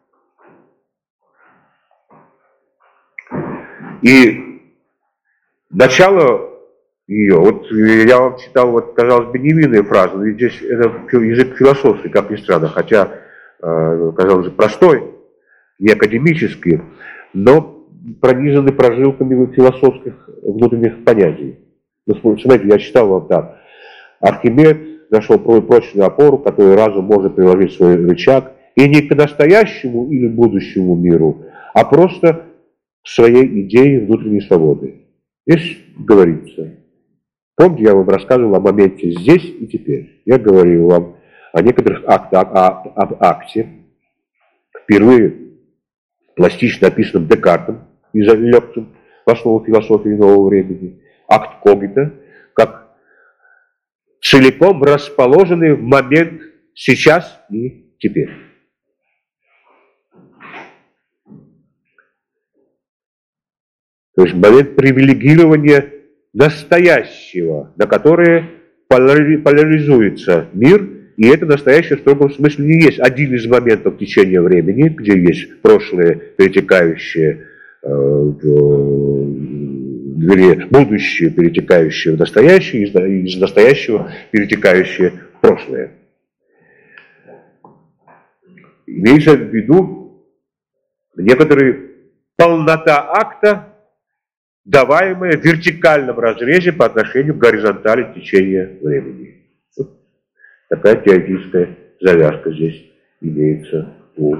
И начало ее, вот я вам читал, вот, казалось бы, невинные фразы, но ведь здесь это язык философский, как ни странно, хотя, казалось бы, простой, не академический, но пронизаны прожилками философских внутренних понятий. Ну, смотрите, я читал вам так. Архимед нашел прочную опору, которую разум может приложить свой рычаг, и не к настоящему или будущему миру, а просто к своей идее внутренней свободы. Здесь говорится. Помните, я вам рассказывал о моменте здесь и теперь. Я говорил вам о некоторых об акте, впервые пластично описанным Декартом и залегшим в основу философии нового времени. Акт когита, как целиком расположенный в момент сейчас и теперь. То есть момент привилегирования настоящего, на которое поляризуется мир, и это настоящее в строгом смысле не есть один из моментов течения времени, где есть прошлое, перетекающее будущее, перетекающее в настоящее, и из настоящего перетекающее в прошлое. Имеется в виду некоторая полнота акта, даваемая в вертикальном разрезе по отношению к горизонтали течения времени. Вот такая теоретическая завязка здесь имеется у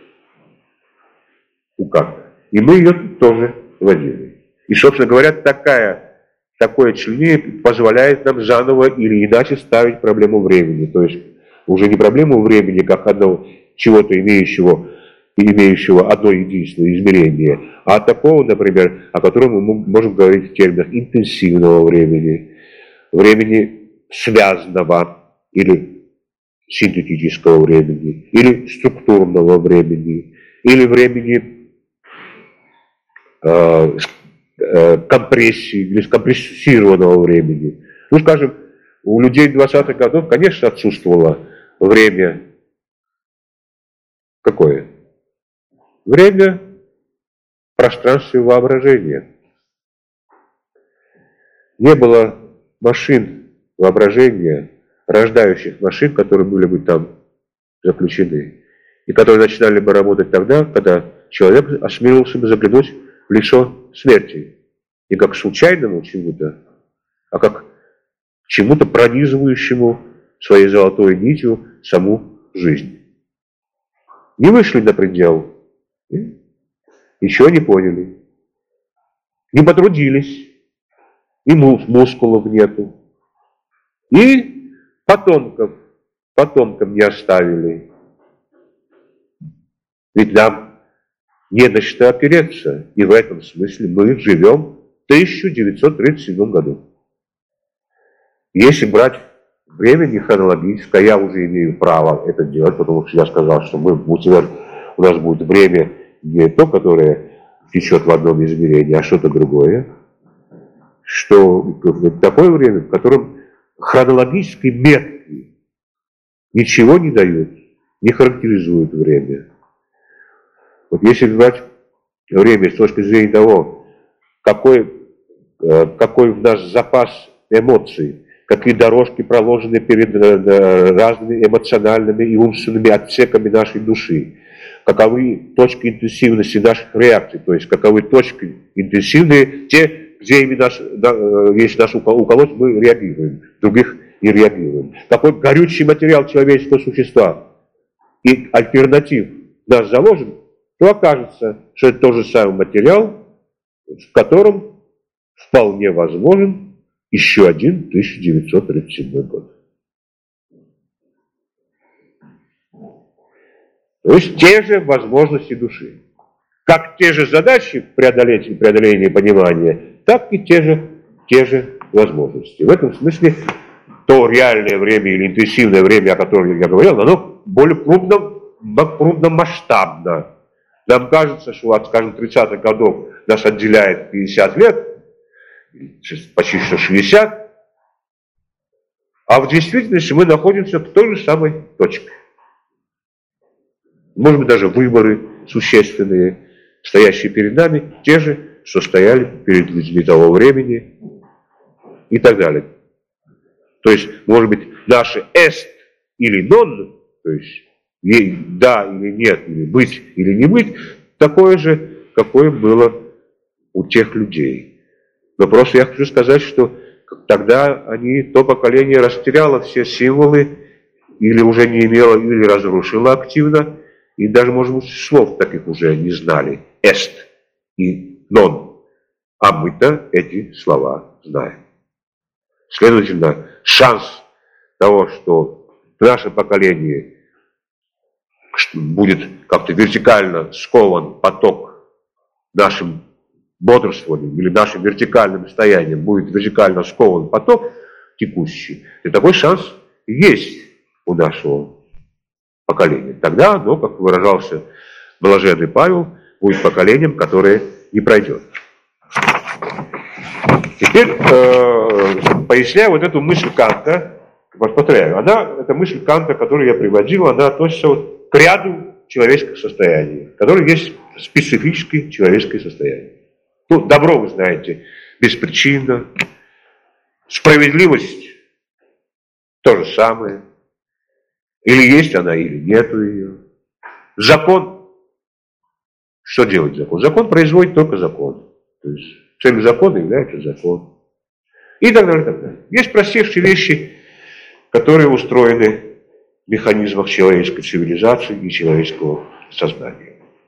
Канта. И мы ее тоже вводили. И, собственно говоря, такое членение позволяет нам заново или иначе ставить проблему времени. То есть уже не проблему времени, как одного чего-то имеющего одно единственное измерение, а такого, например, о котором мы можем говорить в терминах интенсивного времени, времени связанного или синтетического времени, или структурного времени, или времени компрессии, или скомпрессированного времени. Ну, скажем, у людей 20-х годов, конечно, отсутствовало время какое? Время пространства и воображения. Не было машин воображения, рождающих машин, которые были бы там заключены, и которые начинали бы работать тогда, когда человек осмелился бы заглянуть в лицо смерти. Не как к случайному чему-то, а как к чему-то пронизывающему своей золотой нитью саму жизнь. Не вышли на предел, ничего не поняли, не потрудились, и мускулов нету. И потомкам не оставили. Ведь нам не на что опереться. И в этом смысле мы живем в 1937 году. Если брать время не хронологическое, я уже имею право это делать, потому что я сказал, что у нас будет время не то, которое течет в одном измерении, а что-то другое. Что такое время, в котором хронологические метки ничего не дают, не характеризуют время. Вот если брать время с точки зрения того, какой в нас запас эмоций, какие дорожки проложены перед разными эмоциональными и умственными отсеками нашей души, каковы точки интенсивности наших реакций, то есть каковы точки интенсивные, те, где именно если нас уколоть, мы реагируем, других не реагируем. Какой горючий материал человеческого существа и альтернатив в нас заложен, то окажется, что это тот же самый материал, в котором вполне возможен еще один 1937 год. То есть те же возможности души. Как те же задачи преодоления понимания, так и те же возможности. В этом смысле то реальное время или интенсивное время, о котором я говорил, оно более крупномасштабно. Нам кажется, что от, скажем, 30-х годов нас отделяет 50 лет, почти что 60, а в действительности мы находимся в той же самой точке. Может быть, даже выборы существенные, стоящие перед нами, те же, что стояли перед людьми того времени и так далее. То есть, может быть, наше «эст» или «нон», то есть «да» или «нет», или «быть» или «не быть», такое же, какое было у тех людей. Но просто я хочу сказать, что тогда то поколение растеряло все символы, или уже не имело, или разрушило активно, и даже, может быть, слов таких уже не знали. «Эст» и «нон». А мы-то эти слова знаем. Следовательно, шанс того, что наше поколение будет как-то вертикально скован поток нашим бодрствованием или нашим вертикальным состоянием, будет вертикально скован поток текущий, и такой шанс есть у нашего поколения. Тогда оно, как выражался блаженный Павел, будет поколением, которое не пройдет. Теперь, поясняю вот эту мысль Канта, повторяю, эта мысль Канта, которую я приводил, она относится вот к ряду человеческих состояний, которые есть специфическое человеческое состояние. Ну, добро, вы знаете, беспричинно. Справедливость то же самое. Или есть она, или нету ее. Закон. Что делает закон? Закон производит только закон. То есть целью закона является закон. И так далее, и так далее. Есть простейшие вещи, которые устроены в механизмах человеческой цивилизации и человеческого сознания.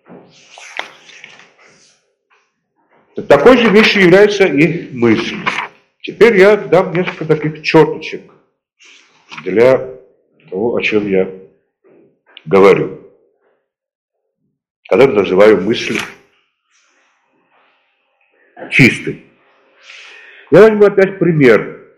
Такой же вещью является и мысль. Теперь я дам несколько таких черточек для того, о чем я говорю. Когда называю мысль чистой. Я возьму опять пример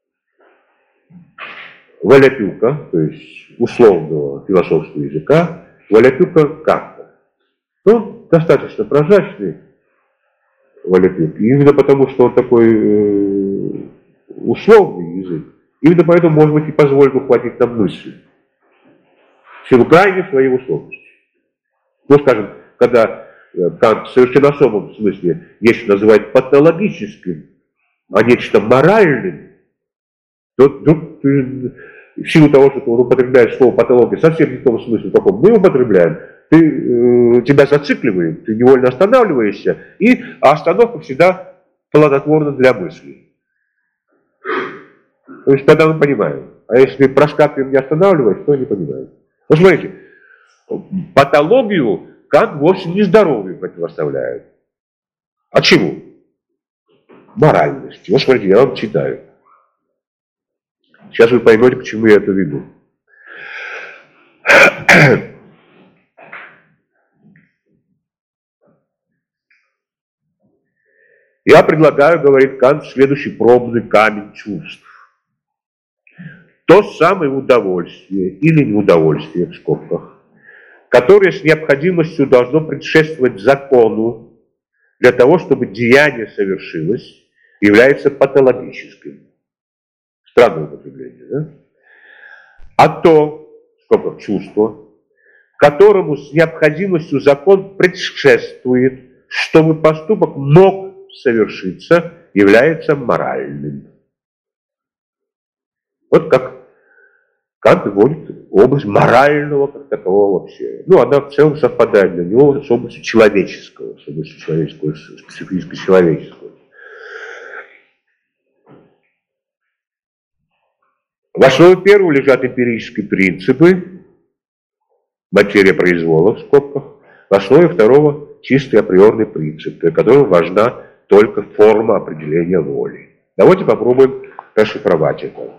Валяпюка, то есть условного философского языка, Валяпюка Канта. Он достаточно прозрачный, Валяпюк, именно потому, что он такой условный язык. Именно поэтому, может быть, и позволит ухватить нам мысли. В силу крайней своей условности. Ну, скажем, когда Кант в совершенно особом смысле нечто называет патологическим, а нечто моральным, то вдруг в силу того, что он употребляет слово патология совсем не в том смысле, в каком мы употребляем, тебя зацикливает, ты невольно останавливаешься, а остановка всегда плодотворна для мысли. То есть тогда мы понимаем. А если проскакиваем, не останавливаясь, то не понимаем. Вот смотрите, патологию Кант вовсе не здоровью противоставляет. А чему? моральности. Вот смотрите, я вам читаю. Сейчас вы поймете, к чему я это веду. Я предлагаю, говорит Кант, следующий пробный камень чувств. То самое удовольствие или неудовольствие в скобках, которое с необходимостью должно предшествовать закону для того, чтобы деяние совершилось, является патологическим. Странное употребление, да? А то, в скобках, чувство, которому с необходимостью закон предшествует, чтобы поступок мог совершиться, является моральным. Вот как Кант вводит область морального как такового вообще. Ну, она в целом совпадает для него с областью человеческого, специфически человеческого. В основе первого лежат эмпирические принципы, материя произвола в скобках, в основе второго чистый априорный принцип, для которого важна только форма определения воли. Давайте попробуем расшифровать это.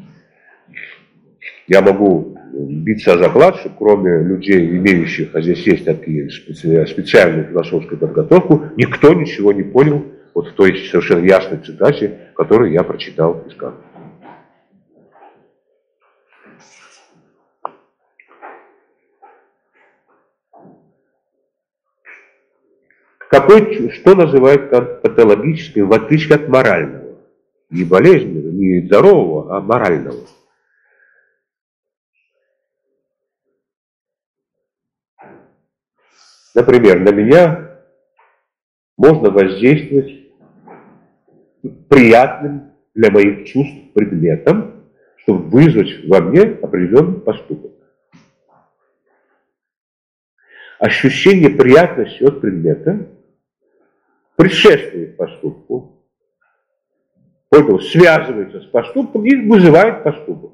Я могу биться о заклад, что кроме людей, имеющих, а здесь есть такие специальную философскую подготовку, никто ничего не понял вот в той совершенно ясной цитате, которую я прочитал из Канта. Что называет Кант патологическим, в отличие от морального? Не болезненного, не здорового, а морального. Например, на меня можно воздействовать приятным для моих чувств предметом, чтобы вызвать во мне определенный поступок. Ощущение приятности от предмета предшествует поступку, поэтому связывается с поступком и вызывает поступок.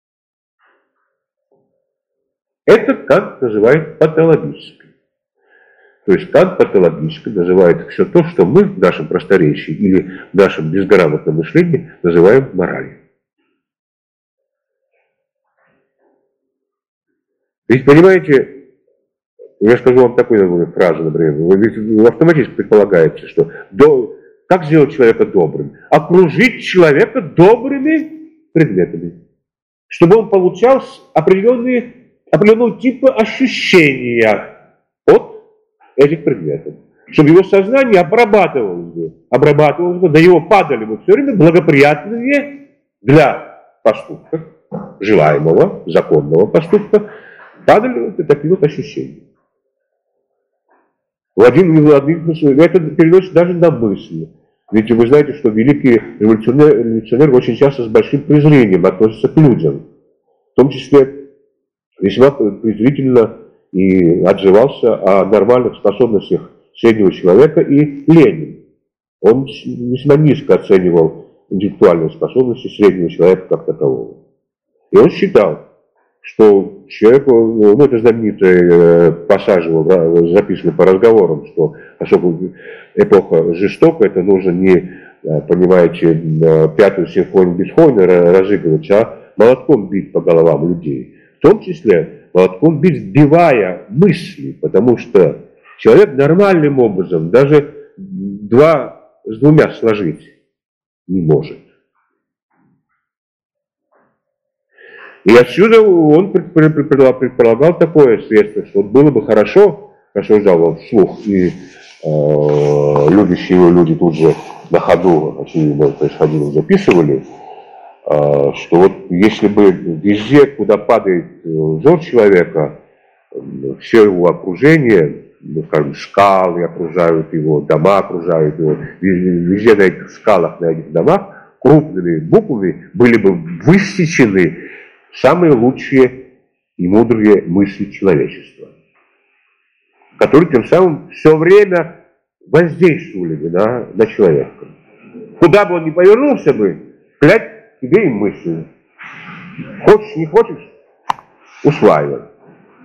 Это Кант называет патологическим. То есть Кант патологически называет все то, что мы в нашем просторечии или в нашем безграмотном мышлении называем моралью. Ведь, понимаете, я скажу вам такую фразу, например, ведь автоматически предполагается, что как сделать человека добрым? Окружить человека добрыми предметами, чтобы он получал определенного типа ощущения от этих предметов. Чтобы его сознание обрабатывалось бы, на него падали бы все время благоприятные для поступка, желаемого, законного поступка, падали вот такие вот ощущения. Это переносится даже на мысли. Ведь вы знаете, что великий революционер очень часто с большим презрением относится к людям. В том числе весьма презрительно и отзывался о нормальных способностях среднего человека и Ленин. Он весьма низко оценивал интеллектуальные способности среднего человека как такового. И он считал, что человеку, это знаменитый пассаж записанный по разговорам, что поскольку эпоха жестокая, это нужно не, понимаете, пятую симфонию Бетховена разыгрывать, а молотком бить по головам людей. В том числе молотком бить, сбивая мысли, потому что человек нормальным образом даже два с двумя сложить не может. И отсюда он предполагал такое средство, что было бы хорошо, рассуждал он вслух, и любящие его люди тут же на ходу, очевидно, происходило, записывали, что вот если бы везде, куда падает взор человека, все его окружение, скажем, скалы окружают его, дома окружают его, везде на этих скалах, на этих домах крупными буквами были бы высечены самые лучшие и мудрые мысли человечества, которые тем самым все время воздействовали бы на человека. Куда бы он ни повернулся бы, глядь, тебе и мысли. Хочешь, не хочешь, усваивай.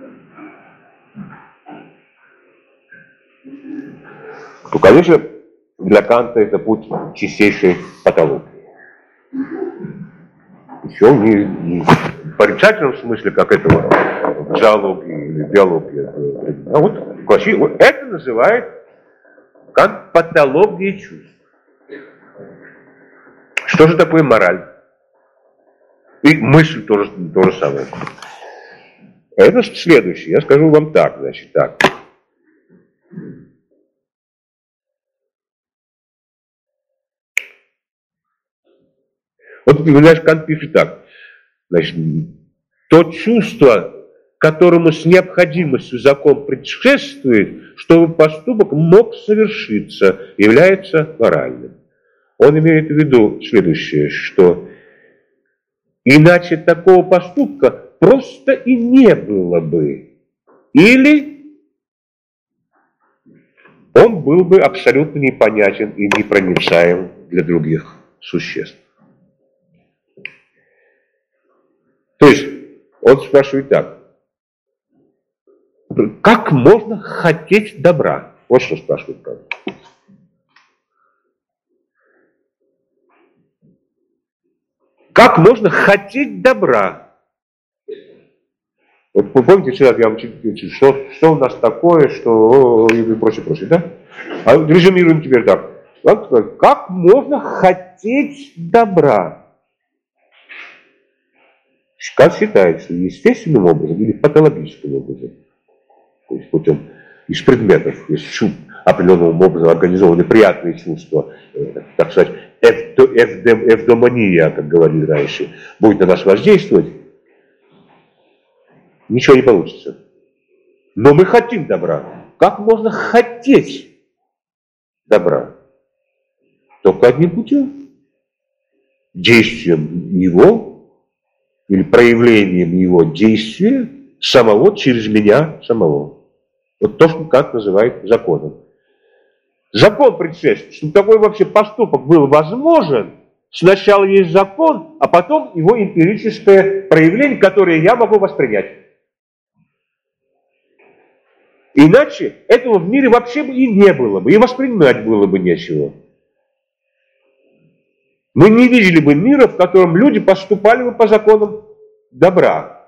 Ну, конечно, для Канта это путь чистейшей патологии. Еще не в порицательном смысле, как этого в зоологии или биологии. А вот это называет Кант патологией чувств. Что же такое мораль? И мысль тоже то же самое. Это следующее. Я скажу вам так, значит, так. Вот, знаешь, Кант пишет так. Значит, то чувство, которому с необходимостью закон предшествует, чтобы поступок мог совершиться, является моральным. Он имеет в виду следующее, что иначе такого поступка просто и не было бы. Или он был бы абсолютно непонятен и непроницаем для других существ. То есть он спрашивает так. Как можно хотеть добра? Вот что спрашивает Кант. Как можно хотеть добра? Вот вы помните, вчера я вам читал, что у нас такое, что и прочее, да? А резюмируем теперь так. Как можно хотеть добра? Кант считает, что естественным образом или патологическим образом, то есть путем из предметов, есть определенным образом организованы приятные чувства, так сказать, эвдомония, как говорили раньше, будет на нас воздействовать, ничего не получится. Но мы хотим добра. Как можно хотеть добра? Только одним путем. Действием его или проявлением его действия самого через меня самого. Вот то, что Кант называет законом. Закон предшествует, чтобы такой вообще поступок был возможен, сначала есть закон, а потом его эмпирическое проявление, которое я могу воспринять. Иначе этого в мире вообще бы и не было бы, и воспринимать было бы нечего. Мы не видели бы мира, в котором люди поступали бы по законам добра.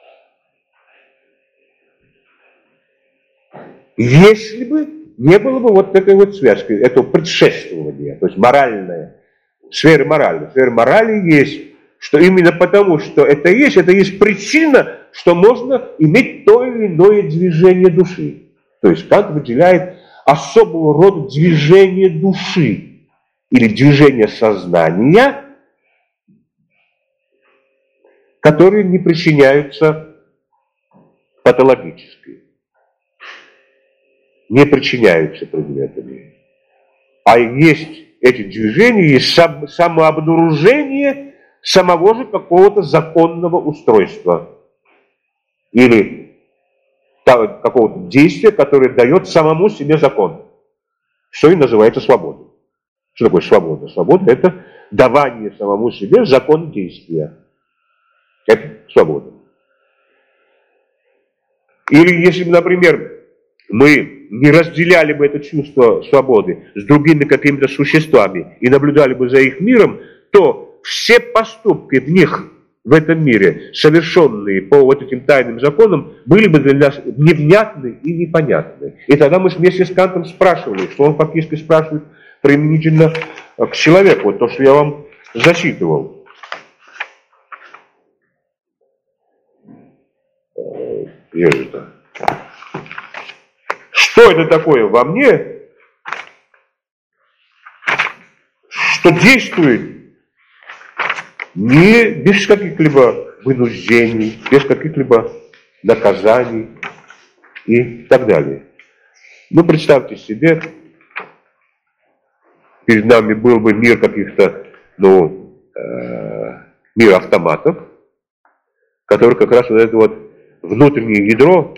Если бы не было бы вот этой вот связки, этого предшествования, то есть моральная, сфера морали. Сфера морали есть, что именно потому, что это есть причина, что можно иметь то или иное движение души. То есть Кант выделяет особого рода движение души или движение сознания, которые не причиняются патологически, не причиняются предметами. А есть эти движения, есть самообнаружение самого же какого-то законного устройства или какого-то действия, которое дает самому себе закон, что и называется свободой. Что такое свобода? Свобода – это давание самому себе закон действия. Это свобода. Или если бы, например, мы не разделяли бы это чувство свободы с другими какими-то существами и наблюдали бы за их миром, то все поступки в этом мире, совершенные по вот этим тайным законам, были бы для нас невнятны и непонятны. И тогда мы вместе с Кантом спрашивали, что он фактически спрашивает применительно к человеку, вот то, что я вам зачитывал. Где же это? Что это такое во мне, что действует не без каких-либо вынуждений, без каких-либо наказаний и так далее. Ну, представьте себе, перед нами был бы мир каких-то, мир автоматов, который как раз вот это вот внутреннее ядро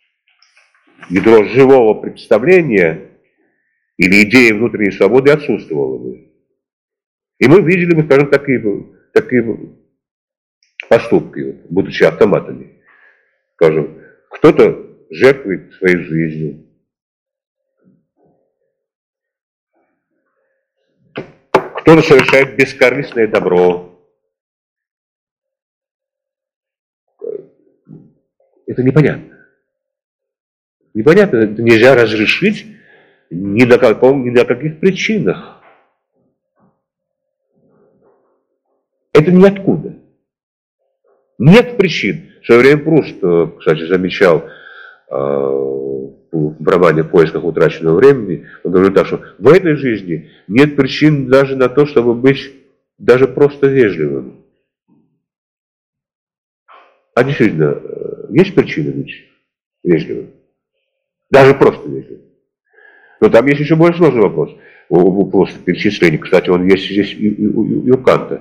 живого представления или идеи внутренней свободы отсутствовало бы. И мы видели бы, скажем, такие поступки, будучи автоматами. Скажем, кто-то жертвует своей жизнью. Кто-то совершает бескорыстное добро. Это непонятно. Непонятно, это нельзя разрешить ни на каких причинах. Это ниоткуда. Нет причин. В свое время Пруст, кстати, замечал в романе «В поисках утраченного времени», он говорит так, что в этой жизни нет причин даже на то, чтобы быть даже просто вежливым. А действительно, есть причины быть вежливым? Даже просто вежливым. Но там есть еще более сложный вопрос. Просто перечисление. Кстати, он есть здесь и у Канта.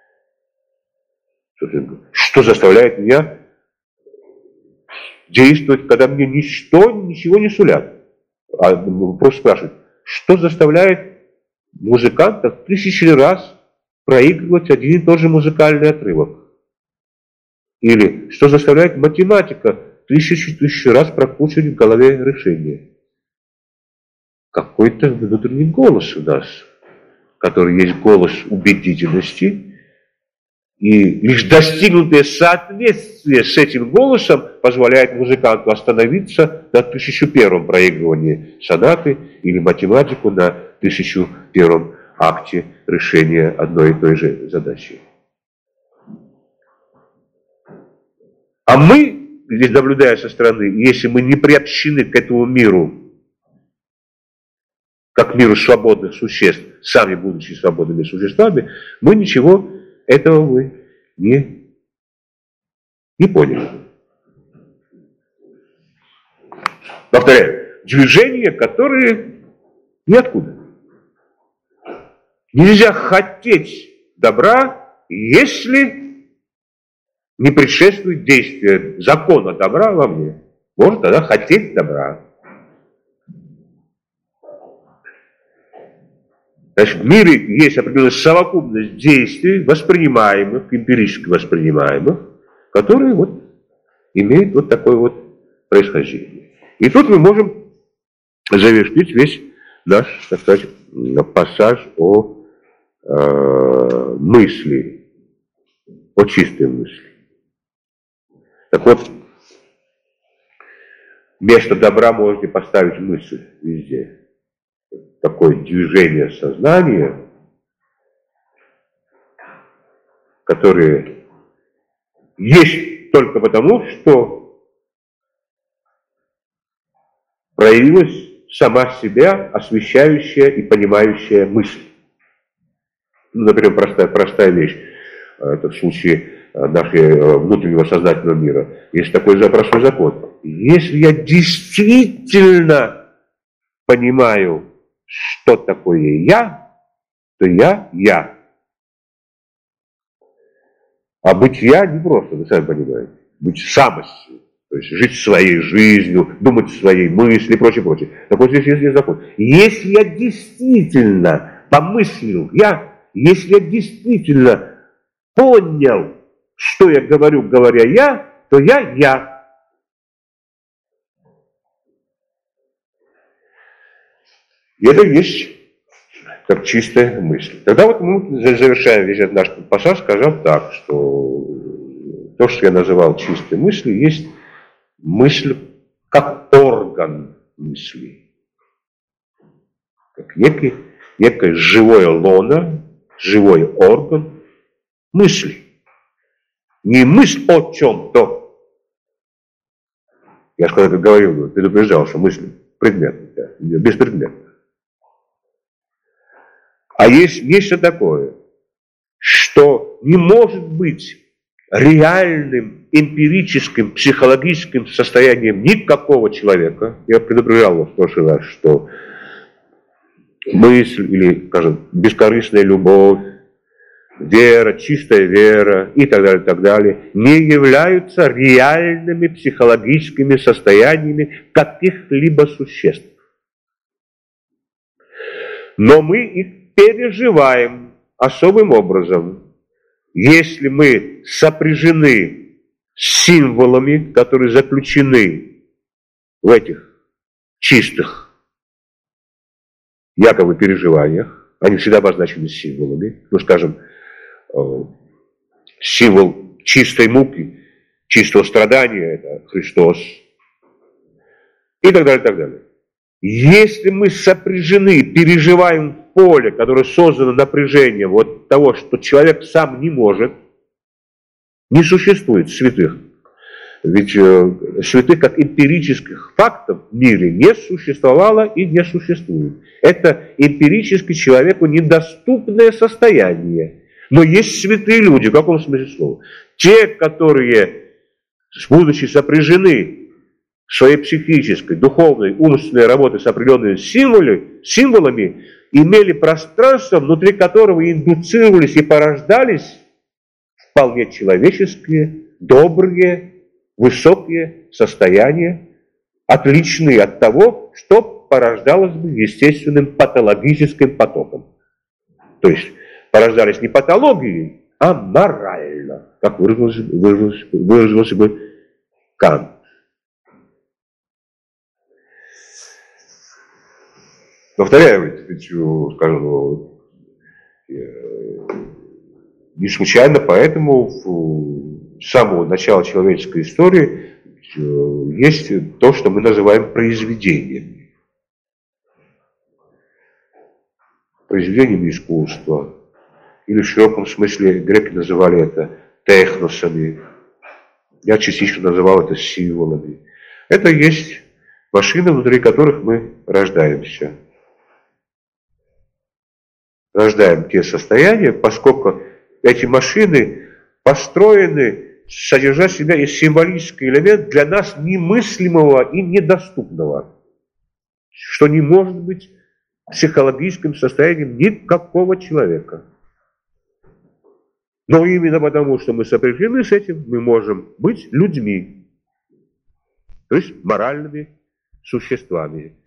Что заставляет меня действовать, когда мне ничего не сулят? А просто спрашивают, что заставляет музыканта 1000 раз проигрывать один и тот же музыкальный отрывок? Или что заставляет математика 1000 раз прокручивать в голове решение? Какой-то внутренний голос у нас, который есть голос убедительности, и лишь достигнутое соответствие с этим голосом позволяет музыканту остановиться на 1001 проигрывании сонаты или математику на 1001 акте решения одной и той же задачи. А мы, здесь наблюдая со стороны, если мы не приобщены к этому миру, как миру свободных существ, сами будучи свободными существами, мы ничего этого мы не поняли. Повторяю, движения, которые ниоткуда. Нельзя хотеть добра, если не предшествует действие закона добра во мне. Можно тогда хотеть добра. Значит, в мире есть определенная совокупность действий, воспринимаемых, эмпирически воспринимаемых, которые вот имеют вот такое вот происхождение. И тут мы можем завершить весь наш, так сказать, пассаж о мысли, о чистой мысли. Так вот, вместо добра можете поставить мысль везде. Такое движение сознания, которое есть только потому, что проявилась сама себя освещающая и понимающая мысль. Ну, например, простая вещь. Это в случае нашего внутреннего сознательного мира. Есть такой простой закон. Если я действительно понимаю, что такое я, то я. А быть я не просто, вы сами понимаете. Быть самостью, то есть жить своей жизнью, думать своей мысли и прочее, прочее. Так вот здесь есть закон. Если я действительно помыслил если я действительно понял, что я говорю, говоря я, то я. И это есть как чистая мысль. Тогда вот мы завершаем весь этот наш пассаж, скажем так, что то, что я называл чистой мыслью, есть мысль как орган мысли. Как некое живое лоно, живой орган мысли. Не мысль о чем-то. Я же когда говорил, предупреждал, что мысль предметная, беспредметная. А есть нечто такое, что не может быть реальным, эмпирическим, психологическим состоянием никакого человека. Я предупреждал вас в прошлый раз, что мысль или, скажем, бескорыстная любовь, вера, чистая вера и так далее, не являются реальными психологическими состояниями каких-либо существ. Но мы их переживаем особым образом, если мы сопряжены с символами, которые заключены в этих чистых якобы переживаниях, Они всегда обозначены символами. Ну, скажем, символ чистой муки, чистого страдания – это Христос. И так далее, и так далее. Если мы сопряжены, переживаем в поле, которое создано напряжением вот того, что человек сам не может, не существует святых. Ведь святых как эмпирических фактов в мире не существовало и не существует. Это эмпирически человеку недоступное состояние. Но есть святые люди, в каком смысле слова? Те, которые, будучи сопряжены своей психической, духовной, умственной работой с определенными символами, имели пространство, внутри которого индуцировались и порождались вполне человеческие, добрые, высокие состояния, отличные от того, что порождалось бы естественным патологическим потоком. То есть порождались не патологией, а морально, как выразился бы Кант. Повторяю, ведь, скажем, не случайно поэтому с самого начала человеческой истории есть то, что мы называем произведениями. Произведениями искусства. Или в широком смысле греки называли это техносами. Я частично называл это символами. Это есть машины, внутри которых мы рождаемся. Рождаем те состояния, поскольку эти машины построены, содержа в себя и символический элемент для нас немыслимого и недоступного, что не может быть психологическим состоянием никакого человека. Но именно потому, что мы сопряжены с этим, мы можем быть людьми, то есть моральными существами.